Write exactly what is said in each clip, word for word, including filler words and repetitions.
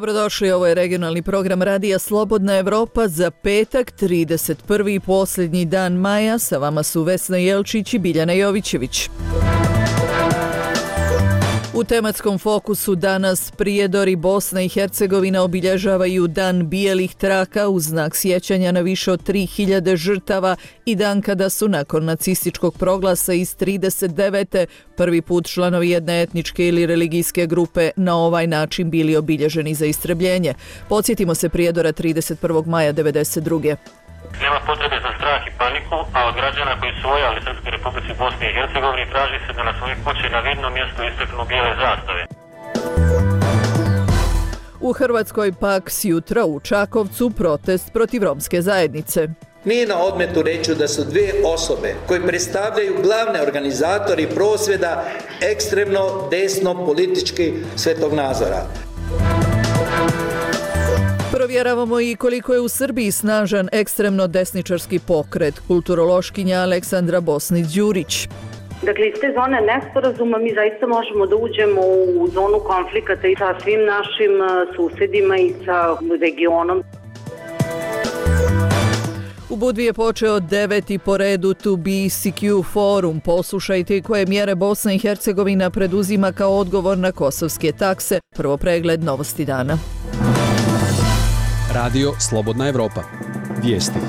Dobrodošli, ovo je regionalni program Radija Slobodna Evropa za petak, trideset prvi i posljednji dan maja. Sa vama su Vesna Jelčić i Biljana Jovićević. U tematskom fokusu danas Prijedor i Bosna i Hercegovina obilježavaju Dan bijelih traka u znak sjećanja na više od tri hiljade žrtava i dan kada su nakon nacističkog proglasa iz trideset devete prvi put članovi jedne etničke ili religijske grupe na ovaj način bili obilježeni za istrebljenje. Podsjetimo se Prijedora trideset prvog maja devedeset druge. Nema potrebe za strah i paniku, a od građana koji su vojali Srpskoj Republici Bosni i Hercegovini traži se da na svoje kuće na vidnom mjestu istaknu bijele zastave. U Hrvatskoj pak sjutra u Čakovcu protest protiv romske zajednice. Nije na odmetu reći da su dvije osobe koje predstavljaju glavne organizatori prosvjeda ekstremno desno politički Svetog Nazora. Provjeravamo i koliko je u Srbiji snažan ekstremno desničarski pokret. Kulturološkinja Aleksandra Bosnić-Đurić. Dakle, iz te zone nesporazuma mi zaista možemo da uđemo u zonu konflikata i sa svim našim susjedima i sa regionom. U Budvi je počeo deveti po redu To B C Q forum. Poslušajte koje mjere Bosna i Hercegovina preduzima kao odgovor na kosovske takse. Prvo pregled novosti dana. Radio Slobodna Evropa. Vijesti.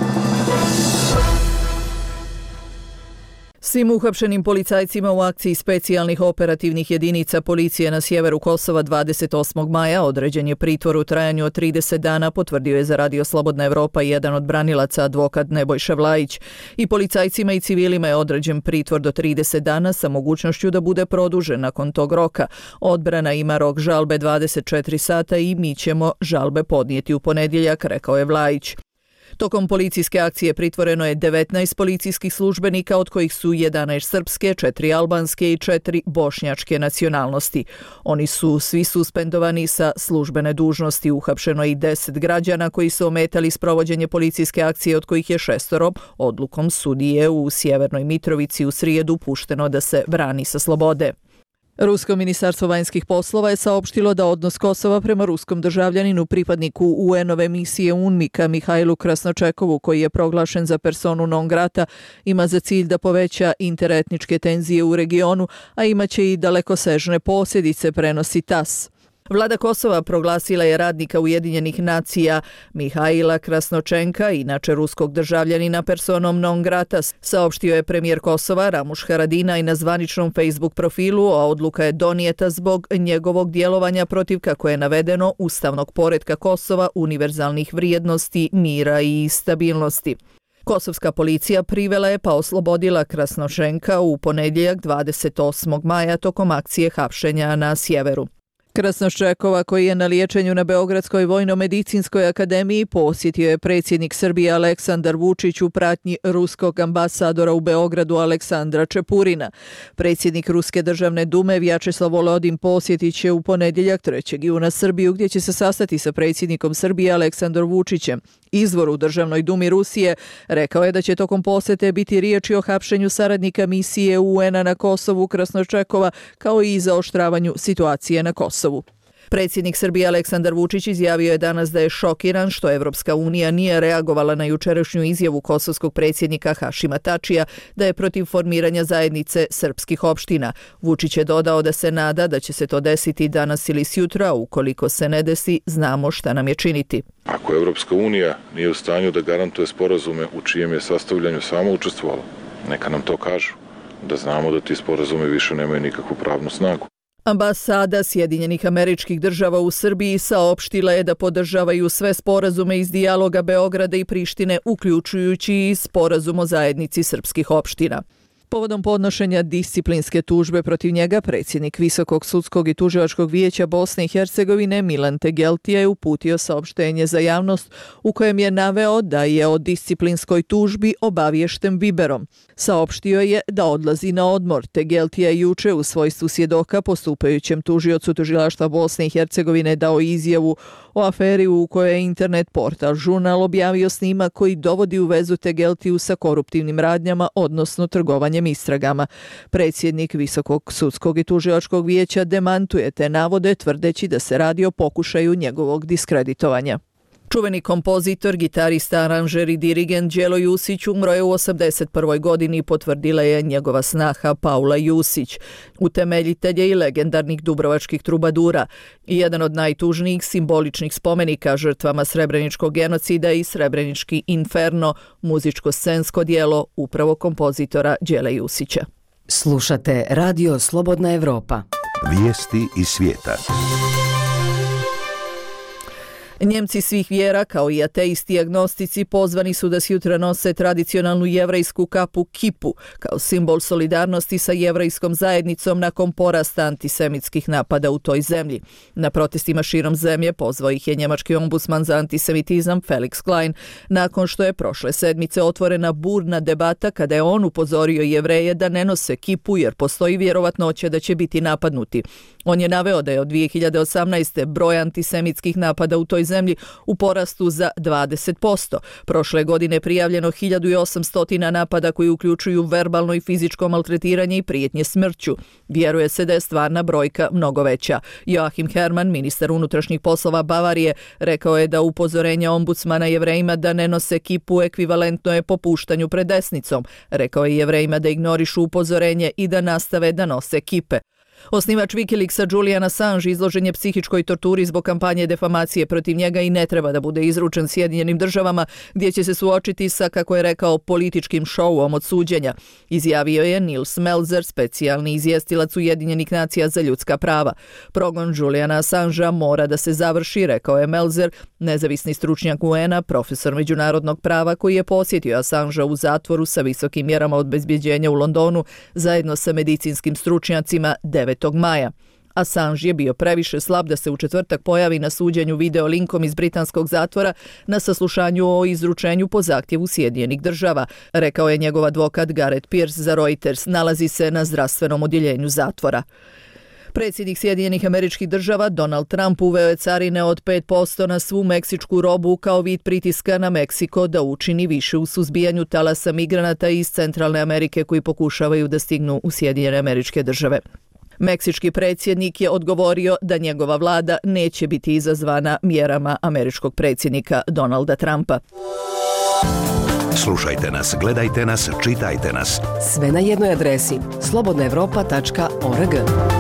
Svim uhapšenim policajcima u akciji specijalnih operativnih jedinica policije na sjeveru Kosova dvadeset osmog maja određen je pritvor u trajanju od trideset dana, potvrdio je za Radio Slobodna Evropa jedan od branilaca, advokat Nebojša Vlajić. I policajcima i civilima je određen pritvor do trideset dana sa mogućnošću da bude produžen nakon tog roka. Odbrana ima rok žalbe dvadeset četiri sata i mi ćemo žalbe podnijeti u ponedjeljak, rekao je Vlajić. Tokom policijske akcije pritvoreno je devetnaest policijskih službenika, od kojih su jedanaest srpske, četiri albanske i četiri bošnjačke nacionalnosti. Oni su svi suspendovani sa službene dužnosti. Uhapšeno je i deset građana koji su ometali sprovođenje policijske akcije, od kojih je šestoro odlukom sudije u Sjevernoj Mitrovici u srijedu pušteno da se brani sa slobode. Rusko ministarstvo vanjskih poslova je saopštilo da odnos Kosova prema ruskom državljaninu, pripadniku U N-ove misije UNMIK-a Mihajlu Krasnočekovu, koji je proglašen za personu non grata, ima za cilj da poveća interetničke tenzije u regionu, a imaće i dalekosežne posljedice, prenosi T A S. Vlada Kosova proglasila je radnika Ujedinjenih nacija Mihajla Krasnočenka, inače ruskog državljanina, personom non grata, saopštio je premijer Kosova Ramuš Haradinaj na zvaničnom Facebook profilu, a odluka je donijeta zbog njegovog djelovanja protiv, kako je navedeno, ustavnog poretka Kosova, univerzalnih vrijednosti, mira i stabilnosti. Kosovska policija privela je pa oslobodila Krasnočenka u ponedjeljak dvadeset osmog maja tokom akcije hapšenja na sjeveru. Krasnoščekova, koji je na liječenju na Beogradskoj vojno-medicinskoj akademiji, posjetio je predsjednik Srbije Aleksandar Vučić u pratnji ruskog ambasadora u Beogradu Aleksandra Čepurina. Predsjednik Ruske državne dume Vjačeslav Volodin posjetit će u ponedjeljak trećeg juna Srbiju, gdje će se sastati sa predsjednikom Srbije Aleksandrom Vučićem. Izvor u Državnoj dumi Rusije rekao je da će tokom posjete biti riječi o hapšenju saradnika misije U N-a na Kosovu Krasnočekova, kao i zaoštravanju situacije na Kosovu. Predsjednik Srbije Aleksandar Vučić izjavio je danas da je šokiran što Evropska unija nije reagovala na jučerašnju izjavu kosovskog predsjednika Hašima Tačija da je protiv formiranja zajednice srpskih opština. Vučić je dodao da se nada da će se to desiti danas ili sjutra, ukoliko se ne desi, znamo šta nam je činiti. Ako Evropska unija nije u stanju da garantuje sporazume u čijem je sastavljanju samo učestvovala, neka nam to kažu, da znamo da ti sporazumi više nemaju nikakvu pravnu snagu. Ambasada Sjedinjenih Američkih Država u Srbiji saopštila je da podržavaju sve sporazume iz dijaloga Beograda i Prištine, uključujući i sporazum o zajednici srpskih opština. Povodom podnošenja disciplinske tužbe protiv njega, predsjednik Visokog sudskog i tužilačkog vijeća Bosne i Hercegovine Milan Tegeltija je uputio saopštenje za javnost u kojem je naveo da je o disciplinskoj tužbi obaviješten Viberom. Saopštio je da odlazi na odmor. Tegeltija je juče u svojstvu svjedoka postupajućem tužiocu tužilaštva Bosne i Hercegovine dao izjavu o aferi u kojoj je internet portal Žurnal objavio snimak koji dovodi u vezu Tegeltiju sa koruptivnim radnjama, odnosno trgovanje upravljanjem istragama. Predsjednik Visokog sudskog i tužilačkog vijeća demantuje te navode tvrdeći da se radi o pokušaju njegovog diskreditovanja. Čuveni kompozitor, gitarista, aranžer i dirigent Đelo Jusić umro je u osamdeset prvoj godini, potvrdila je njegova snaha Paula Jusić, utemeljitelj je i legendarnih dubrovačkih trubadura i jedan od najtužnijih simboličnih spomenika žrtvama srebreničkog genocida i Srebrenički inferno, muzičko-scensko djelo upravo kompozitora Đele Jusića. Slušate Radio Slobodna Evropa. Vijesti iz svijeta. Njemci svih vjera, kao i ateisti i agnostici, pozvani su da sjutra nose tradicionalnu jevrejsku kapu kipu, kao simbol solidarnosti sa jevrejskom zajednicom nakon porasta antisemitskih napada u toj zemlji. Na protestima širom zemlje pozvao ih je njemački ombudsman za antisemitizam Felix Klein, nakon što je prošle sedmice otvorena burna debata kada je on upozorio Jevreje da ne nose kipu jer postoji vjerovatnoća da će biti napadnuti. On je naveo da je od dvije hiljade osamnaeste. broj antisemitskih napada u toj zemlji u porastu za dvadeset posto. Prošle godine prijavljeno hiljadu osamsto napada koji uključuju verbalno i fizičko maltretiranje i prijetnje smrću. Vjeruje se da je stvarna brojka mnogo veća. Joachim Herrmann, ministar unutrašnjih poslova Bavarije, rekao je da upozorenje ombudsmana Jevrejima da ne nose kipu ekvivalentno je popuštanju pred desnicom. Rekao je Jevrejima da ignorišu upozorenje i da nastave da nose kipe. Osnivač Wikileaksa Julian Assange izložen je psihičkoj torturi zbog kampanje defamacije protiv njega i ne treba da bude izručen Sjedinjenim državama, gdje će se suočiti sa, kako je rekao, političkim šouom od suđenja, izjavio je Nils Melzer, specijalni izvjestilac Ujedinjenih nacija za ljudska prava. Progon Juliana Assangea mora da se završi, rekao je Melzer, nezavisni stručnjak U N-a, profesor međunarodnog prava koji je posjetio Assangea u zatvoru sa visokim mjerama obezbjeđenja u Londonu zajedno sa medicinskim stručnjacima devetog maja. Assange je bio previše slab da se u četvrtak pojavi na suđenju video linkom iz britanskog zatvora na saslušanju o izručenju po zahtjevu Sjedinjenih država, rekao je njegov advokat Gareth Pierce za Reuters, nalazi se na zdravstvenom odjeljenju zatvora. Predsjednik Sjedinjenih Američkih Država Donald Trump uveo je carine od pet posto na svu meksičku robu kao vid pritiska na Meksiko da učini više u suzbijanju talasa migranata iz Centralne Amerike koji pokušavaju da stignu u Sjedinjene Američke Države. Meksički predsjednik je odgovorio da njegova vlada neće biti izazvana mjerama američkog predsjednika Donalda Trumpa. Slušajte nas, gledajte nas, čitajte nas. Sve na jednoj adresi slobodna evropa tačka org.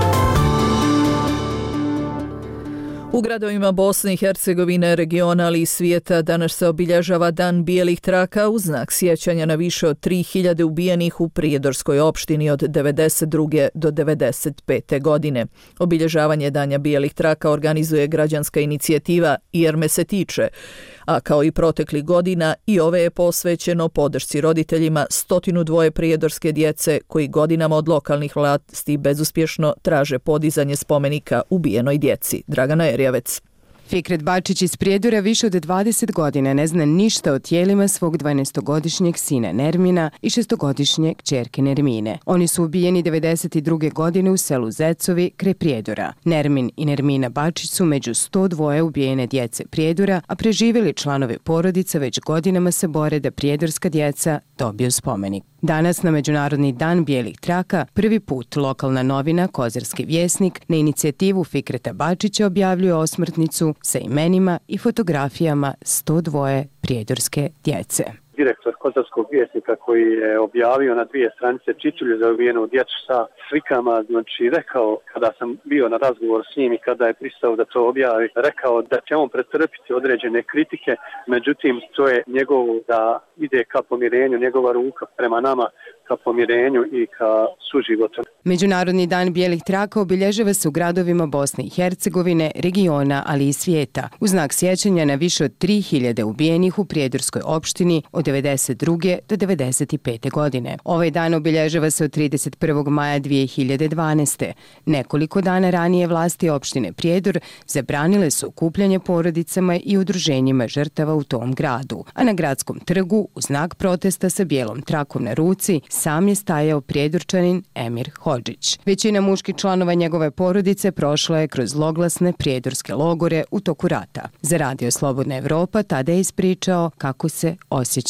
U gradovima Bosne i Hercegovine, regiona, ali i svijeta danas se obilježava Dan bijelih traka u znak sjećanja na više od tri hiljade ubijenih u Prijedorskoj opštini od devedeset druge do devedeset pete godine. Obilježavanje Dana bijelih traka organizuje građanska inicijativa Jer me se tiče, a kao i proteklih godina i ove je posvećeno podršci roditeljima stotinu dvoje prijedorske djece koji godinama od lokalnih vlasti bezuspješno traže podizanje spomenika ubijenoj djeci. Dragana Erjavec. Fikret Bačić iz Prijedora više od dvadeset godina ne zna ništa o tijelima svog dvanaestogodišnjeg sina Nermina i šestogodišnje kćerke Nermine. Oni su ubijeni devedeset druge godine u selu Zecovi kraj Prijedora. Nermin i Nermina Bačić su među sto dva ubijene djece Prijedora, a preživjeli članovi porodica već godinama se bore da prijedorska djeca dobiju spomenik. Danas na Međunarodni dan bijelih traka prvi put lokalna novina Kozarski vjesnik na inicijativu Fikreta Bačića objavljuje osmrtnicu sa imenima i fotografijama sto dva prijedorske djece. Direktor Kozarskog vjesnika koji je objavio na dvije stranice čičulju za ubijenu djecu sa slikama, znači rekao, kada sam bio na razgovor s njim i kada je pristao da to objavi, rekao da će on pretrpiti određene kritike, međutim to je njegov da ide ka pomirenju, njegova ruka prema nama ka pomirenju i ka suživotu. Međunarodni dan bijelih traka obilježava se u gradovima Bosne i Hercegovine, regiona, ali i svijeta, u znak sjećanja na više od tri hiljade ubijenih u Prijedorskoj opštini od devedeset druge do devedeset pete godine. Ovaj dan obilježava se od trideset prvog maja dvije hiljade dvanaeste. Nekoliko dana ranije vlasti opštine Prijedor zabranile su okupljanje porodicama i udruženjima žrtava u tom gradu, a na gradskom trgu u znak protesta sa bijelom trakom na ruci sam je stajao Prijedorčanin Emir Hodžić. Većina muških članova njegove porodice prošla je kroz zloglasne prijedorske logore u toku rata. Za Radio Slobodna Evropa tada je ispričao kako se osjećao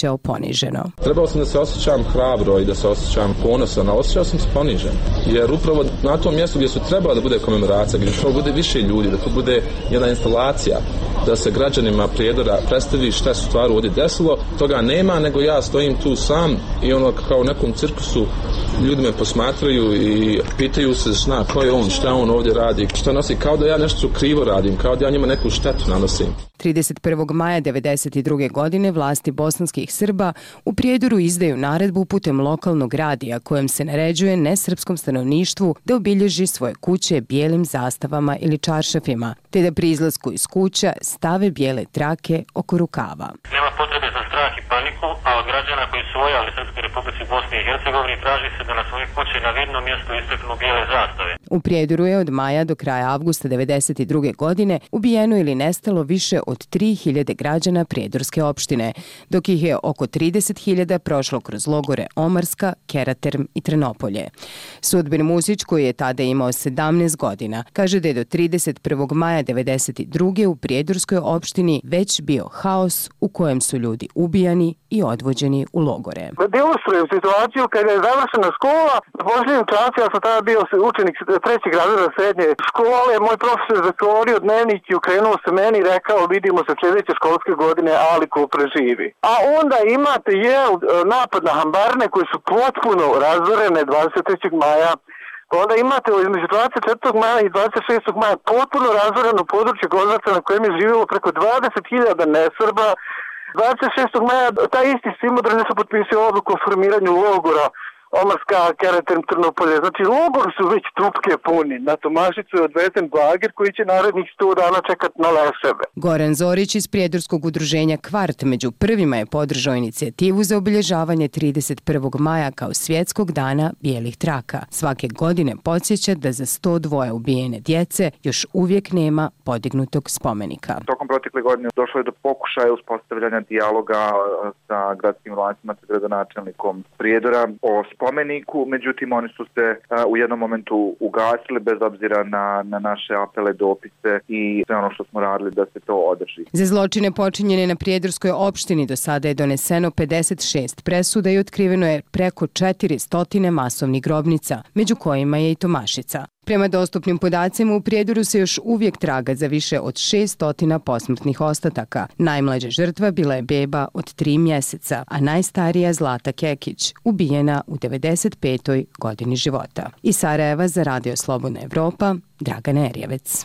osjećao poniženo. Trebao sam da se osjećam hrabro i da se osjećam ponosan, a osjećao sam se ponižen. Jer upravo na tom mjestu gdje su trebala da bude komemoracija, gdje to bude više ljudi, da to bude jedna instalacija, da se građanima Prijedora predstavi šta se stvarno ovdje desilo, toga nema, nego ja stojim tu sam i ono kao u nekom cirkusu ljudi me posmatraju i pitaju se zna ko je on, šta on ovdje radi, šta nosi, kao da ja nešto krivo radim, kao da ja njima neku štetu nanosim. trideset prvog maja devedeset druge. godine vlasti bosanskih Srba u Prijedoru izdaju naredbu putem lokalnog radija kojem se naređuje nesrpskom stanovništvu da obilježi svoje kuće bijelim zastavama ili čaršafima, te da pri izlasku iz kuća stave bijele trake oko rukava. Nema potrebe za strah i paniku, a od građana koji su vojali Srpskoj Republici Bosni i Hercegovini traži se da na svoje kuće na vidnom mjestu istaknu bijele zastave. U Prijedoru je od maja do kraja avgusta devedeset druge. godine ubijeno ili nestalo više od tri hiljade građana Prijedorske opštine, dok ih je oko trideset hiljada prošlo kroz logore Omarska, Keraterm i Trenopolje. Sudbin Musić, koji je tada imao sedamnaest godina, kaže da je do trideset prvog maja devedeset druge. u Prijedorskoj opštini već bio haos u kojem su ljudi ubijani i odvođeni u logore. Da ilustrujem situaciju kada je završena škola, na posljednjem času, ja sam tada bio učenik trećeg razreda srednje škole, moj profesor zatvorio dnevnik i ukrenuo se meni i rekao vidimo se sljedeće školske godine, ali ko preživi. A onda imate jel, napad na Hambarne koji su potpuno razorene dvadeset trećeg maja. Onda imate između dvadeset četvrtog maja i dvadeset šestog maja potpuno razoreno područje Gozaca na kojem je živjelo preko dvadeset hiljada nesrba. dvadeset šestog maja taj isti Simodran su potpisao odluku o formiranju logora Omarska, Keraterm, Trnopolje. Znači, logori su već trupke puni. Na Tomašicu je odvezen bager koji će narednih sto dana čekat na leševe. Goran Zorić iz Prijedorskog udruženja Kvart među prvima je podržao inicijativu za obilježavanje trideset prvog maja kao svjetskog dana bijelih traka. Svake godine podsjeća da za sto dva ubijene djece još uvijek nema podignutog spomenika. Tokom protekle godine došlo je do pokušaja uspostavljanja dijaloga sa gradskim vlastima, sa gradonačelnikom Prijedora o spomeniku, međutim oni su se a, u jednom momentu ugasili bez obzira na, na naše apele, dopise i sve ono što smo radili da se to održi. Za zločine počinjene na Prijedorskoj opštini do sada je doneseno pedeset šest presuda i otkriveno je preko četiristo masovnih grobnica, među kojima je i Tomašica. Prema dostupnim podacima u Prijedoru se još uvijek traga za više od šesto posmrtnih ostataka. Najmlađa žrtva bila je beba od tri mjeseca, a najstarija Zlata Kekić, ubijena u devedeset petoj godini života. Iz Sarajeva za Radio Slobodna Evropa, Dragana Erjevec.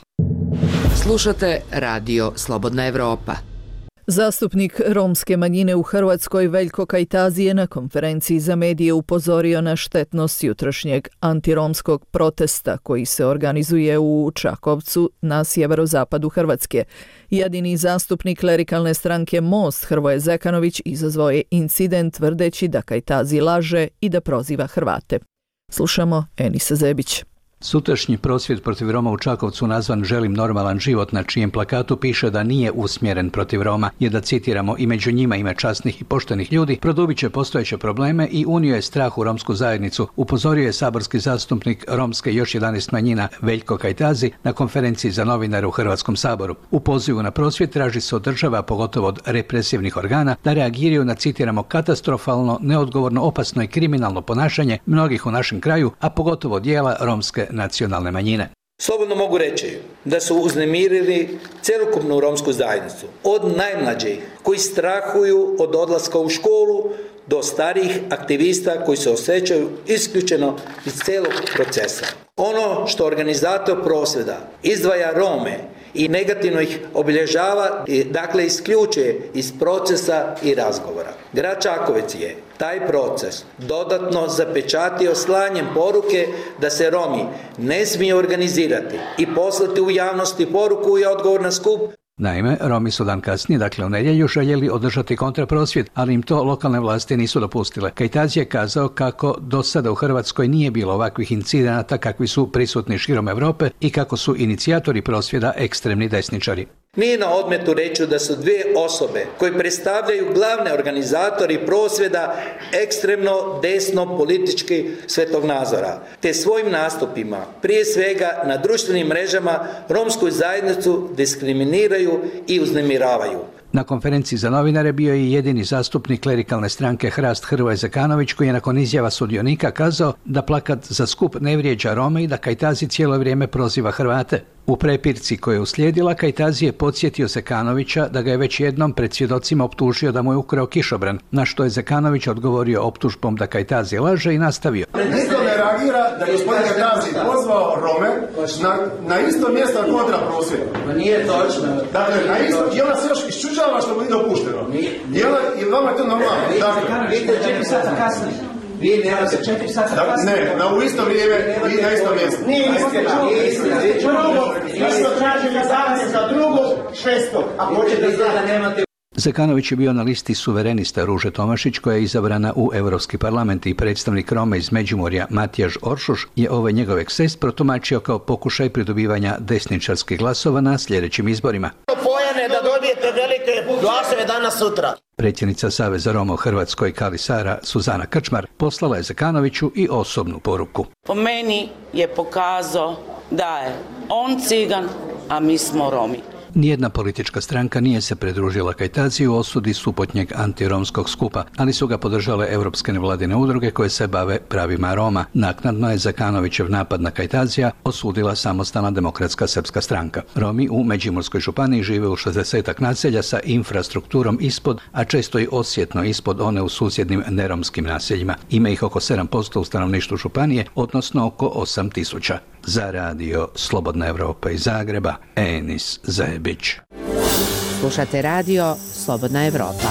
Slušate Radio Slobodna Evropa. Zastupnik romske manjine u Hrvatskoj Veljko Kajtazi je na konferenciji za medije upozorio na štetnost jutrošnjeg antiromskog protesta koji se organizuje u Čakovcu na sjeverozapadu Hrvatske. Jedini zastupnik klerikalne stranke Most Hrvoje Zekanović izazvao je incident tvrdeći da Kajtazi laže i da proziva Hrvate. Slušamo Enisa Zebić. Sutrašnji prosvjed protiv Roma u Čakovcu nazvan Želim normalan život, na čijem plakatu piše da nije usmjeren protiv Roma, je da citiramo i među njima ima časnih i poštenih ljudi, produbit će postojeće probleme i unio je strah u romsku zajednicu, upozorio je saborski zastupnik romske još jedanaest manjina Veljko Kajtazi na konferenciji za novinare u Hrvatskom saboru. U pozivu na prosvjed traži se od država, pogotovo od represivnih organa, da reagiraju na, citiramo, katastrofalno, neodgovorno, opasno i kriminalno ponašanje mnogih u našem kraju, a pogotovo dijela romske nacionalne manjine. Slobodno mogu reći da su uznemirili cjelokupnu romsku zajednicu. Od najmlađih koji strahuju od odlaska u školu do starijih aktivista koji se osjećaju isključeno iz cijelog procesa. Ono što organizator prosvjeda izdvaja Rome i negativno ih obilježava, dakle isključuje iz procesa i razgovora. Grad Čakovec je taj proces dodatno zapečatio slanjem poruke da se Romi ne smiju organizirati i poslati u javnosti poruku i odgovor na skup. Naime, Romi su dan kasnije, dakle u nedjelju, željeli održati kontraprosvjed, ali im to lokalne vlasti nisu dopustile. Kajtazi je kazao kako do sada u Hrvatskoj nije bilo ovakvih incidenata kakvi su prisutni širom Europe i kako su inicijatori prosvjeda ekstremni desničari. Nije na odmetu reći da su dvije osobe koje predstavljaju glavne organizatori prosvjeda ekstremno desno politički svjetonazora, te svojim nastupima, prije svega na društvenim mrežama, romsku zajednicu diskriminiraju i uznemiravaju. Na konferenciji za novinare bio je jedini zastupnik klerikalne stranke Hrast Hrvoje Zekanović, koji je nakon izjava sudionika kazao da plakat za skup ne vrijeđa Rome i da Kajtazi cijelo vrijeme proziva Hrvate. U prepirci koja je uslijedila, Kajtazi je podsjetio Zekanovića da ga je već jednom pred svjedocima optužio da mu je ukrao kišobran, na što je Zekanović odgovorio optužbom da Kajtazi laže i nastavio. Niko ne reagira da je gospodin Kajtazi pozvao Rome na, na isto mjesto kontra prosvjeda. Nije točno. Dakle, na isto, i ona se još iščuđava što mu nije dopušteno. I ona, i vama je to normalno. Dakle, vidite, četiri sata kasnije. Vi nemate četiri sata kasnije. Ne, na u isto vrijeme, vi na isto mjesto. Nije istina. Drugo, isto tražimo danas za drugog šestog. A hoćete da nemate... Zekanović je bio na listi suverenista Ruže Tomašić, koja je izabrana u Europski parlament, i predstavnik Roma iz Međimurja Matijaž Oršuš je ovaj njegov eksces protumačio kao pokušaj pridobivanja desničarskih glasova na sljedećim izborima. Pojene da dobijete velike glasove danas sutra. Predsjednica Saveza Roma u Hrvatskoj Kali Sara Suzana Krčmar poslala je Zekanoviću i osobnu poruku. Po meni je pokazao da je on cigan, a mi smo Romi. Nijedna politička stranka nije se pridružila Kajtazi u osudi supotnjeg antiromskog skupa, ali su ga podržale europske nevladine udruge koje se bave pravima Roma. Naknadno je Zekanovićev napad na Kajtazija osudila Samostalna demokratska srpska stranka. Romi u Međimurskoj županiji žive u šezdesetak naselja sa infrastrukturom ispod, a često i osjetno ispod one u susjednim neromskim naseljima. Ima ih oko sedam posto u stanovništvu županije, odnosno oko osam tisuća. Za radio Slobodna Evropa iz Zagreba, Enis Zebić. Slušate radio Slobodna Evropa.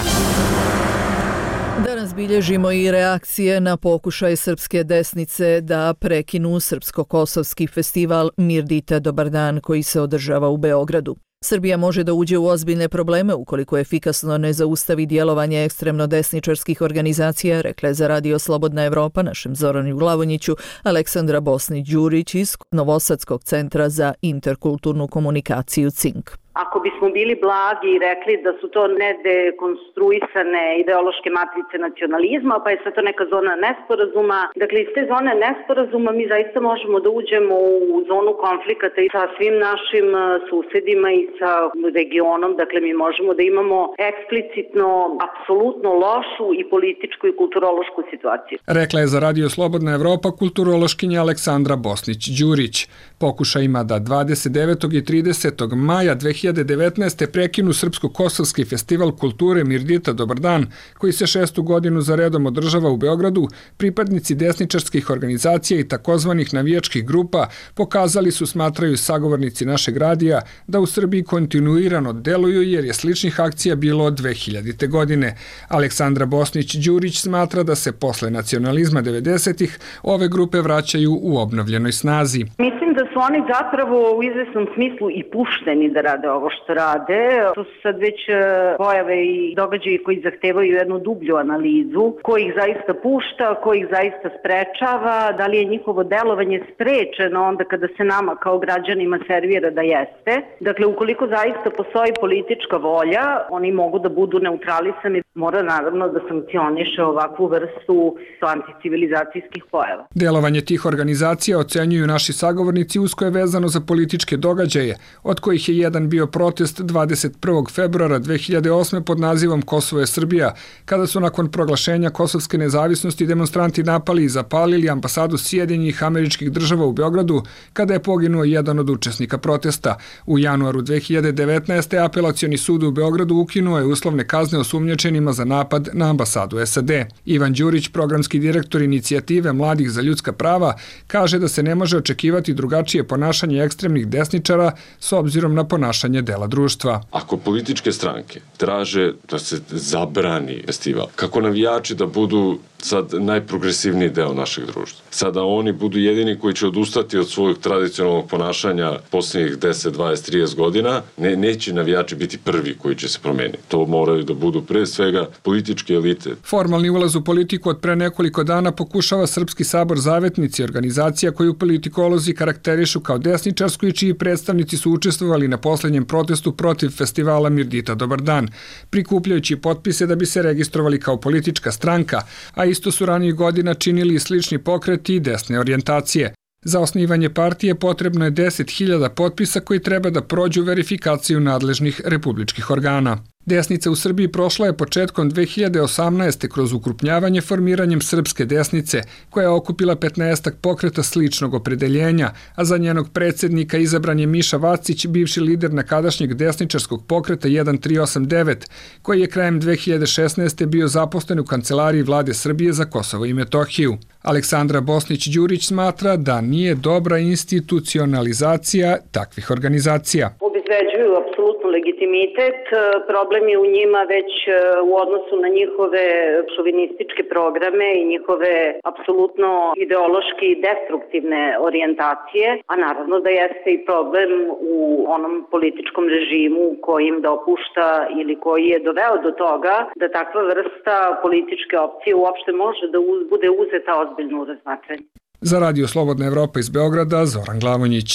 Danas bilježimo i reakcije na pokušaj srpske desnice da prekinu srpsko-kosovski festival Mirdita Dobar dan koji se održava u Beogradu. Srbija može da uđe u ozbiljne probleme ukoliko efikasno ne zaustavi djelovanje ekstremno desničarskih organizacija, rekla je za radio Slobodna Evropa našem Zoranu Glavonjiću Aleksandra Bosnić-Đurić iz Novosadskog centra za interkulturnu komunikaciju Cink. Ako bismo bili blagi i rekli da su to nedekonstruisane ideološke matrice nacionalizma, pa je sve to neka zona nesporazuma, dakle iz te zone nesporazuma mi zaista možemo da uđemo u zonu konflikata i sa svim našim susedima i sa regionom, dakle mi možemo da imamo eksplicitno, apsolutno lošu i političku i kulturološku situaciju. Rekla je za radio Slobodna Evropa kulturološkinja Aleksandra Bosnić-Đurić. Pokušajima da dvadeset devetog i tridesetog maja dve hiljade devetnaeste. prekinu Srpsko-kosovski festival kulture Mirdita Dobar dan, koji se šestu godinu za redom održava u Beogradu, pripadnici desničarskih organizacija i takozvanih navijačkih grupa pokazali su, smatraju sagovornici našeg radija, da u Srbiji kontinuirano deluju jer je sličnih akcija bilo od dve hiljadite. godine. Aleksandra Bosnić-Đurić smatra da se posle nacionalizma devedesetih ove grupe vraćaju u obnovljenoj snazi. Mislim da su oni zapravo u izvesnom smislu i pušteni da rade ovo što rade. To su sad već pojave i događaji koji zahtevaju jednu dublju analizu, ko ih zaista pušta, ko ih zaista sprečava, da li je njihovo delovanje sprečeno onda kada se nama kao građanima servira da jeste. Dakle, ukoliko zaista postoji politička volja, oni mogu da budu neutralisani. Mora naravno da sankcioniše ovakvu vrstu anticivilizacijskih pojava. Delovanje tih organizacija ocenjuju naši sagovornici usko je vezano za političke događaje, od kojih je jedan bio protest dvadeset prvog februara dve hiljade osme. pod nazivom Kosovo je Srbija, kada su nakon proglašenja kosovske nezavisnosti demonstranti napali i zapalili ambasadu Sjedinjenih Američkih Država u Beogradu, kada je poginuo jedan od učesnika protesta. U januaru dve hiljade devetnaeste. Apelacioni sud u Beogradu ukinuo je uslovne kazne osumnjičenima za napad na ambasadu S A D. Ivan Đurić, programski direktor inicijative Mladih za ljudska prava, kaže da se ne može očekivati drugačije ponašanje ekstremnih desničara s obzirom na ponašanje dela društva. Ako političke stranke traže da se zabrani festival, kako navijači da budu sad najprogresivniji deo našeg društva, sada oni budu jedini koji će odustati od svojeg tradicionalnog ponašanja posljednjih deset, dvadeset, trideset godina, ne, neće navijači biti prvi koji će se promeniti. To moraju da budu pre svega političke elite. Formalni ulaz u politiku od pre nekoliko dana pokušava Srpski sabor Zavetnici, organizacija koju politikolozi karakterišu kao desničarsku i čiji predstavnici su učestvovali na posljednjem protestu protiv festivala Mirdita Dobar dan, prikupljajući potpise da bi se registrovali kao politička stranka, a isto su ranijih godina činili i slični pokreti i desne orijentacije. Za osnivanje partije potrebno je deset hiljada potpisa koji treba da prođu verifikaciju nadležnih republičkih organa. Desnica u Srbiji prošla je početkom dve hiljade osamnaeste. kroz ukrupnjavanje formiranjem Srpske desnice, koja je okupila petnaestak pokreta sličnog opredeljenja, a za njenog predsjednika izabran je Miša Vacić, bivši lider nekadašnjeg desničarskog pokreta jedan tri osam devet, koji je krajem dve hiljade šesnaeste. bio zaposlen u kancelariji Vlade Srbije za Kosovo i Metohiju. Aleksandra Bosnić-Đurić smatra da nije dobra institucionalizacija takvih organizacija. Obezbeđuju apsolutno legitimitet. Problem je u njima već u odnosu na njihove šovinističke programe i njihove apsolutno ideološki destruktivne orijentacije, a naravno da jeste i problem u onom političkom režimu koji im dopušta ili koji je doveo do toga da takva vrsta političke opcije uopšte može da bude uzeta ozbiljno u razmatranje. Za Radio Slobodna Evropa iz Beograda, Zoran Glavonjić.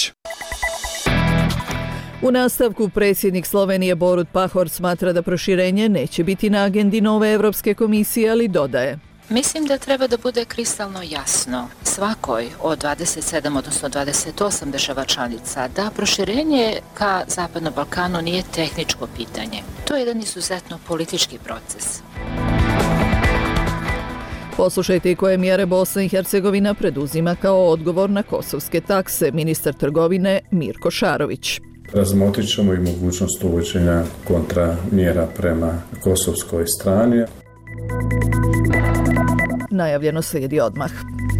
U nastavku predsjednik Slovenije Borut Pahor smatra da proširenje neće biti na agendi nove Evropske komisije, ali dodaje: Mislim da treba da bude kristalno jasno svakoj od dvadeset sedam, odnosno dvadeset osam država članica da proširenje ka Zapadnom Balkanu nije tehničko pitanje. To je jedan izuzetno politički proces. Poslušajte koje mjere Bosna i Hercegovina preduzima kao odgovor na kosovske takse, ministar trgovine Mirko Šarović. Razmotrit ćemo i mogućnost uvođenja kontramjera prema kosovskoj strani. Najavljeno slijedi odmah.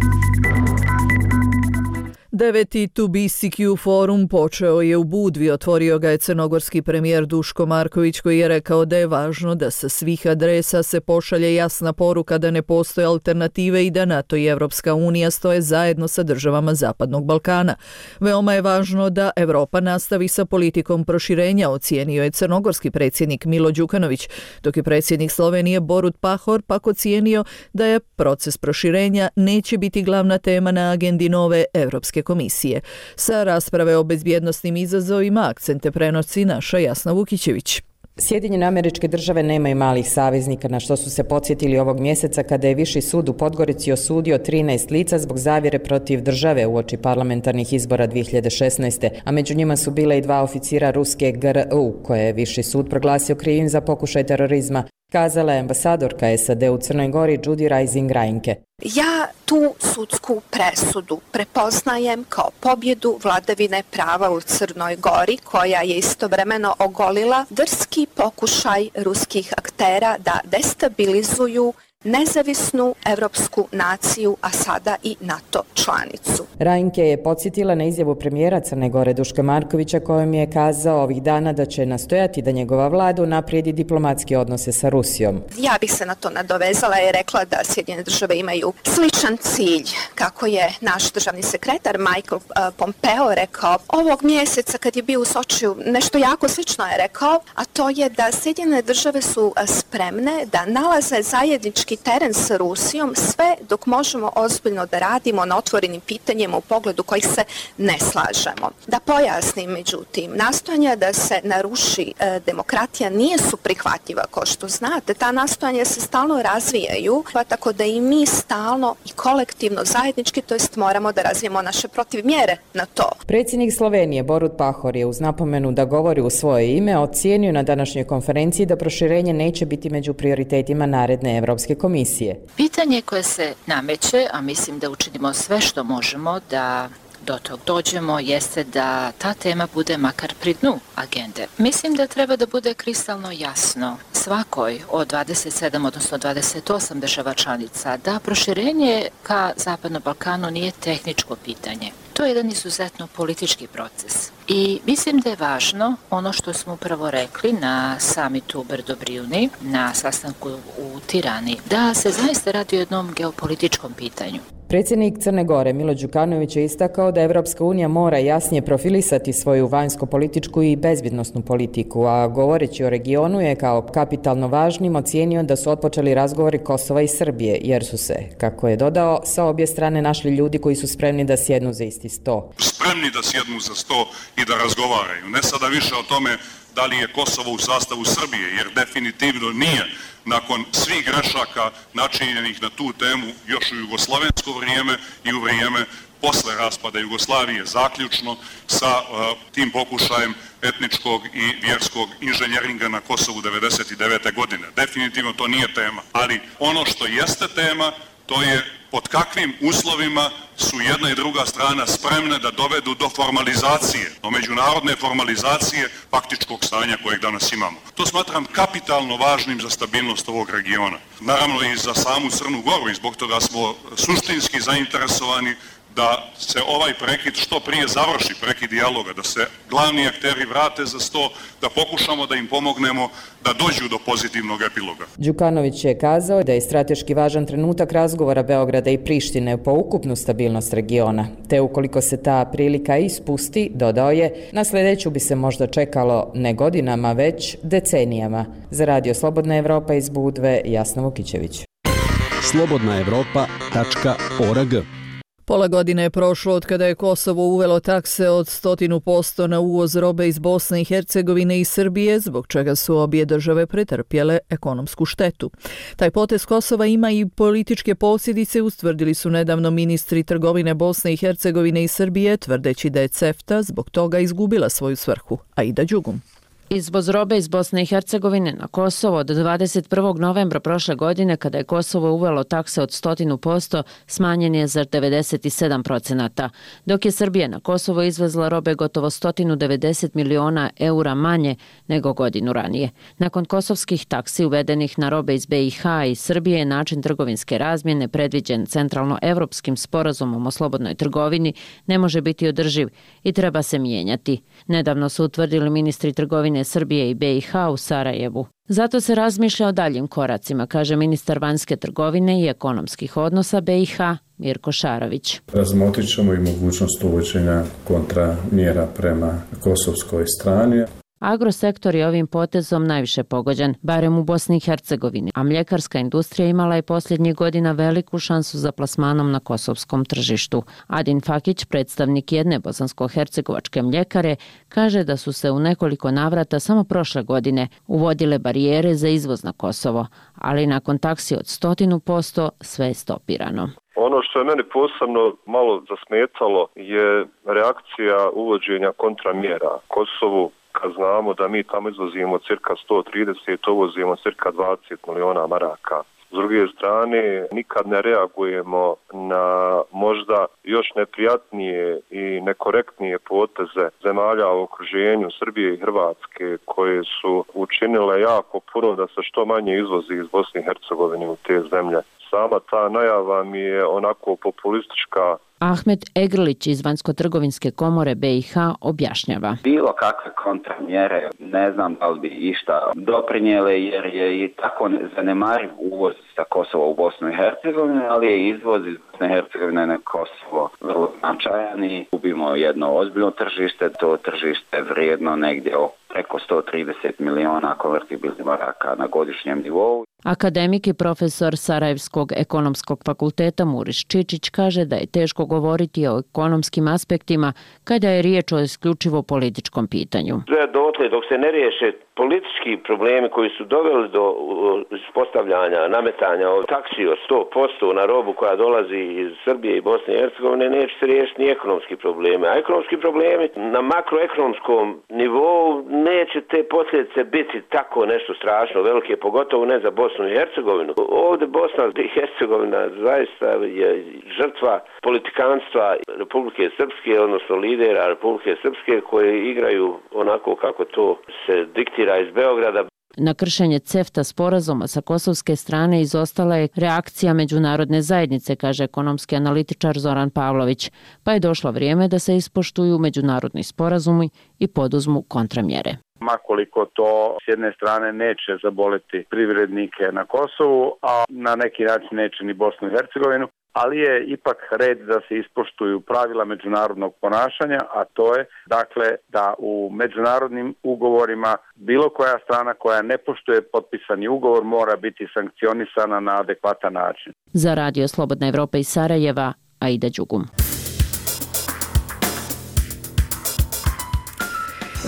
Deveti To Be C Q forum počeo je u Budvi, otvorio ga je crnogorski premijer Duško Marković, koji je rekao da je važno da sa svih adresa se pošalje jasna poruka da ne postoje alternative i da NATO i Evropska unija stoje zajedno sa državama Zapadnog Balkana. Veoma je važno da Evropa nastavi sa politikom proširenja, ocijenio je crnogorski predsjednik Milo Đukanović, dok je predsjednik Slovenije Borut Pahor pak ocijenio da je proces proširenja neće biti glavna tema na agendi nove Evropske komisije. Sa rasprave o bezbjednosnim izazovima akcente prenosi naša Jasna Vukićević. Sjedinjene Američke Države nemaju malih saveznika, na što su se podsjetili ovog mjeseca kada je Viši sud u Podgorici osudio trinaest lica zbog zavjere protiv države uoči parlamentarnih izbora dvije hiljade šesnaeste. A među njima su bile i dva oficira ruske G R U, koje je Viši sud proglasio krivim za pokušaj terorizma, kazala je ambasadorka S A D u Crnoj Gori Judy Rising Reinke. Ja tu sudsku presudu prepoznajem kao pobjedu vladavine prava u Crnoj Gori, koja je istovremeno ogolila drski pokušaj ruskih aktera da destabilizuju nezavisnu evropsku naciju, a sada i NATO članicu. Reinke je podsjetila na izjavu premijera Crne Gore Duška Markovića, kojom je kazao ovih dana da će nastojati da njegova vlada unaprijedi diplomatske odnose sa Rusijom. Ja bih se na to nadovezala i rekla da Sjedinjene države imaju sličan cilj, kako je naš državni sekretar Michael Pompeo rekao ovog mjeseca kad je bio u Sočiju. Nešto jako slično je rekao, a to je da Sjedinjene države su spremne da nalaze zajednički teren sa Rusijom sve dok možemo ozbiljno da radimo na otvorenim pitanjima u pogledu kojih se ne slažemo. Da pojasnim, međutim, nastojanja da se naruši e, demokratija nije su prihvatljiva, kao što znate. Ta nastojanja se stalno razvijaju, pa tako da i mi stalno i kolektivno zajednički, to jest moramo da razvijemo naše protivmjere na to. Predsjednik Slovenije Borut Pahor je uz napomenu da govori u svoje ime ocijenio na današnjoj konferenciji da proširenje neće biti među prioritetima naredne Evropske komisije. Pitanje koje se nameće, a mislim da učinimo sve što možemo da do tog dođemo, jeste da ta tema bude makar pri dnu agende. Mislim da treba da bude kristalno jasno svakoj od dvadeset sedam, odnosno dvadeset osam država članica da proširenje ka Zapadnom Balkanu nije tehničko pitanje. To je jedan izuzetno politički proces. I mislim da je važno ono što smo upravo rekli na samitu u Brdo-Brijuni, na sastanku u Tirani, da se zaista radi o jednom geopolitičkom pitanju. Predsjednik Crne Gore Milo Đukanović je istakao da Evropska unija mora jasnije profilisati svoju vanjsko-političku i bezbjednosnu politiku, a govoreći o regionu je kao kapitalno važnim ocijenio da su otpočeli razgovori Kosova i Srbije, jer su se, kako je dodao, sa obje strane našli ljudi koji su spremni da sjednu za isti sto. Spremni da sjednu za sto i da razgovaraju. Ne sada više o tome da li je Kosovo u sastavu Srbije, jer definitivno nije nakon svih grešaka načinjenih na tu temu još u jugoslovensko vrijeme i u vrijeme posle raspada Jugoslavije, zaključno sa uh, tim pokušajem etničkog i vjerskog inženjeringa na Kosovu devedeset devete. godine. Definitivno to nije tema, ali ono što jeste tema, to je pod kakvim uslovima su jedna i druga strana spremne da dovedu do formalizacije, do međunarodne formalizacije faktičkog stanja kojeg danas imamo. To smatram kapitalno važnim za stabilnost ovog regiona. Naravno i za samu Crnu Goru i zbog toga smo suštinski zainteresovani da se ovaj prekid što prije završi, prekid dijaloga, da se glavni akteri vrate za sto, da pokušamo da im pomognemo da dođu do pozitivnog epiloga. Đukanović je kazao da je strateški važan trenutak razgovora Beograda i Prištine po ukupnu stabilnost regiona, te ukoliko se ta prilika ispusti, dodao je, na sljedeću bi se možda čekalo ne godinama, već decenijama. Za Radio Slobodna Evropa iz Budve, Jasna Vukićević. slobodna evropa tačka org. Pola godine je prošlo od kada je Kosovo uvelo takse od stotinu posto na uvoz robe iz Bosne i Hercegovine i Srbije, zbog čega su obje države pretrpjele ekonomsku štetu. Taj potez Kosova ima i političke posljedice, ustvrdili su nedavno ministri trgovine Bosne i Hercegovine i Srbije, tvrdeći da je CEFTA zbog toga izgubila svoju svrhu. Aida Đugum. Izvoz robe iz Bosne i Hercegovine na Kosovo od dvadeset prvog novembra prošle godine, kada je Kosovo uvelo takse od stotinu posto, smanjen je za devedeset sedam procenata, dok je Srbija na Kosovo izvezla robe gotovo sto devedeset miliona eura manje nego godinu ranije. Nakon kosovskih taksi uvedenih na robe iz be i ha i Srbije, način trgovinske razmjene predviđen centralno-evropskim sporazumom o slobodnoj trgovini ne može biti održiv i treba se mijenjati. Nedavno su utvrdili ministri trgovine Srbije i be i ha u Sarajevu. Zato se razmišlja o daljim koracima, kaže ministar vanjske trgovine i ekonomskih odnosa be i ha Mirko Šarović. Razmotrit ćemo i mogućnost uvođenja kontramjera prema kosovskoj strani. Agrosektor je ovim potezom najviše pogođen, barem u Bosni i Hercegovini, a mljekarska industrija imala je posljednjih godina veliku šansu za plasmanom na kosovskom tržištu. Adin Fakić, predstavnik jedne bosansko-hercegovačke mljekare, kaže da su se u nekoliko navrata samo prošle godine uvodile barijere za izvoz na Kosovo, ali nakon taksi od stotinu posto sve je stopirano. Ono što je meni posebno malo zasmetalo je reakcija uvođenja kontramjera Kosovu, kad znamo da mi tamo izvozimo cirka sto trideset, uvozimo cirka dvadeset miliona maraka. S druge strane, nikad ne reagujemo na možda još neprijatnije i nekorektnije poteze zemalja u okruženju Srbije i Hrvatske, koje su učinile jako puno da se što manje izvozi iz Bosne i Hercegovine u te zemlje. Sama ta najava mi je onako populistička. Ahmet Egrlić iz Vanjsko-trgovinske komore be i ha objašnjava. Bilo kakve kontramjere, ne znam da li bi išta doprinijele, jer je i tako zanemariv uvoz sa Kosova u Bosnu i Hercegovinu, ali je izvoz iz Bosne i Hercegovine na Kosovo vrlo značajan i gubimo jedno ozbiljno tržište, to tržište je vrijedno negdje preko sto trideset miliona konvertibilnih maraka na godišnjem nivou. Akademik i profesor Sarajevskog ekonomskog fakulteta Muriš Čičić kaže da je teško govoriti o ekonomskim aspektima kada je riječ o isključivo političkom pitanju. Dotle dok se ne riješe politički problemi koji su doveli do ispostavljanja, nametanja od taksi od sto posto na robu koja dolazi iz Srbije i Bosne i Hercegovine, neće se riješiti ni ekonomski problemi. A ekonomski problemi na makroekonomskom nivou neće te posljedice biti tako nešto strašno velike, pogotovo ne za Bosnu i Hercegovinu. Ovdje Bosna i Hercegovina zaista je žrtva politikanstva Republike Srpske, odnosno lidera Republike Srpske, koje igraju onako kako to se diktira iz Beograda. Na kršenje CEFTA sporazuma sa kosovske strane izostala je reakcija međunarodne zajednice, kaže ekonomski analitičar Zoran Pavlović, pa je došlo vrijeme da se ispoštuju međunarodni sporazumi i poduzmu kontramjere. Makoliko to s jedne strane neće zaboleti privrednike na Kosovu, a na neki način neće ni Bosnu i Hercegovinu, ali je ipak red da se ispoštuju pravila međunarodnog ponašanja, a to je dakle da u međunarodnim ugovorima bilo koja strana koja ne poštuje potpisani ugovor mora biti sankcionisana na adekvatan način. Za Radio Slobodna Evropa iz Sarajeva, Aida Đugum.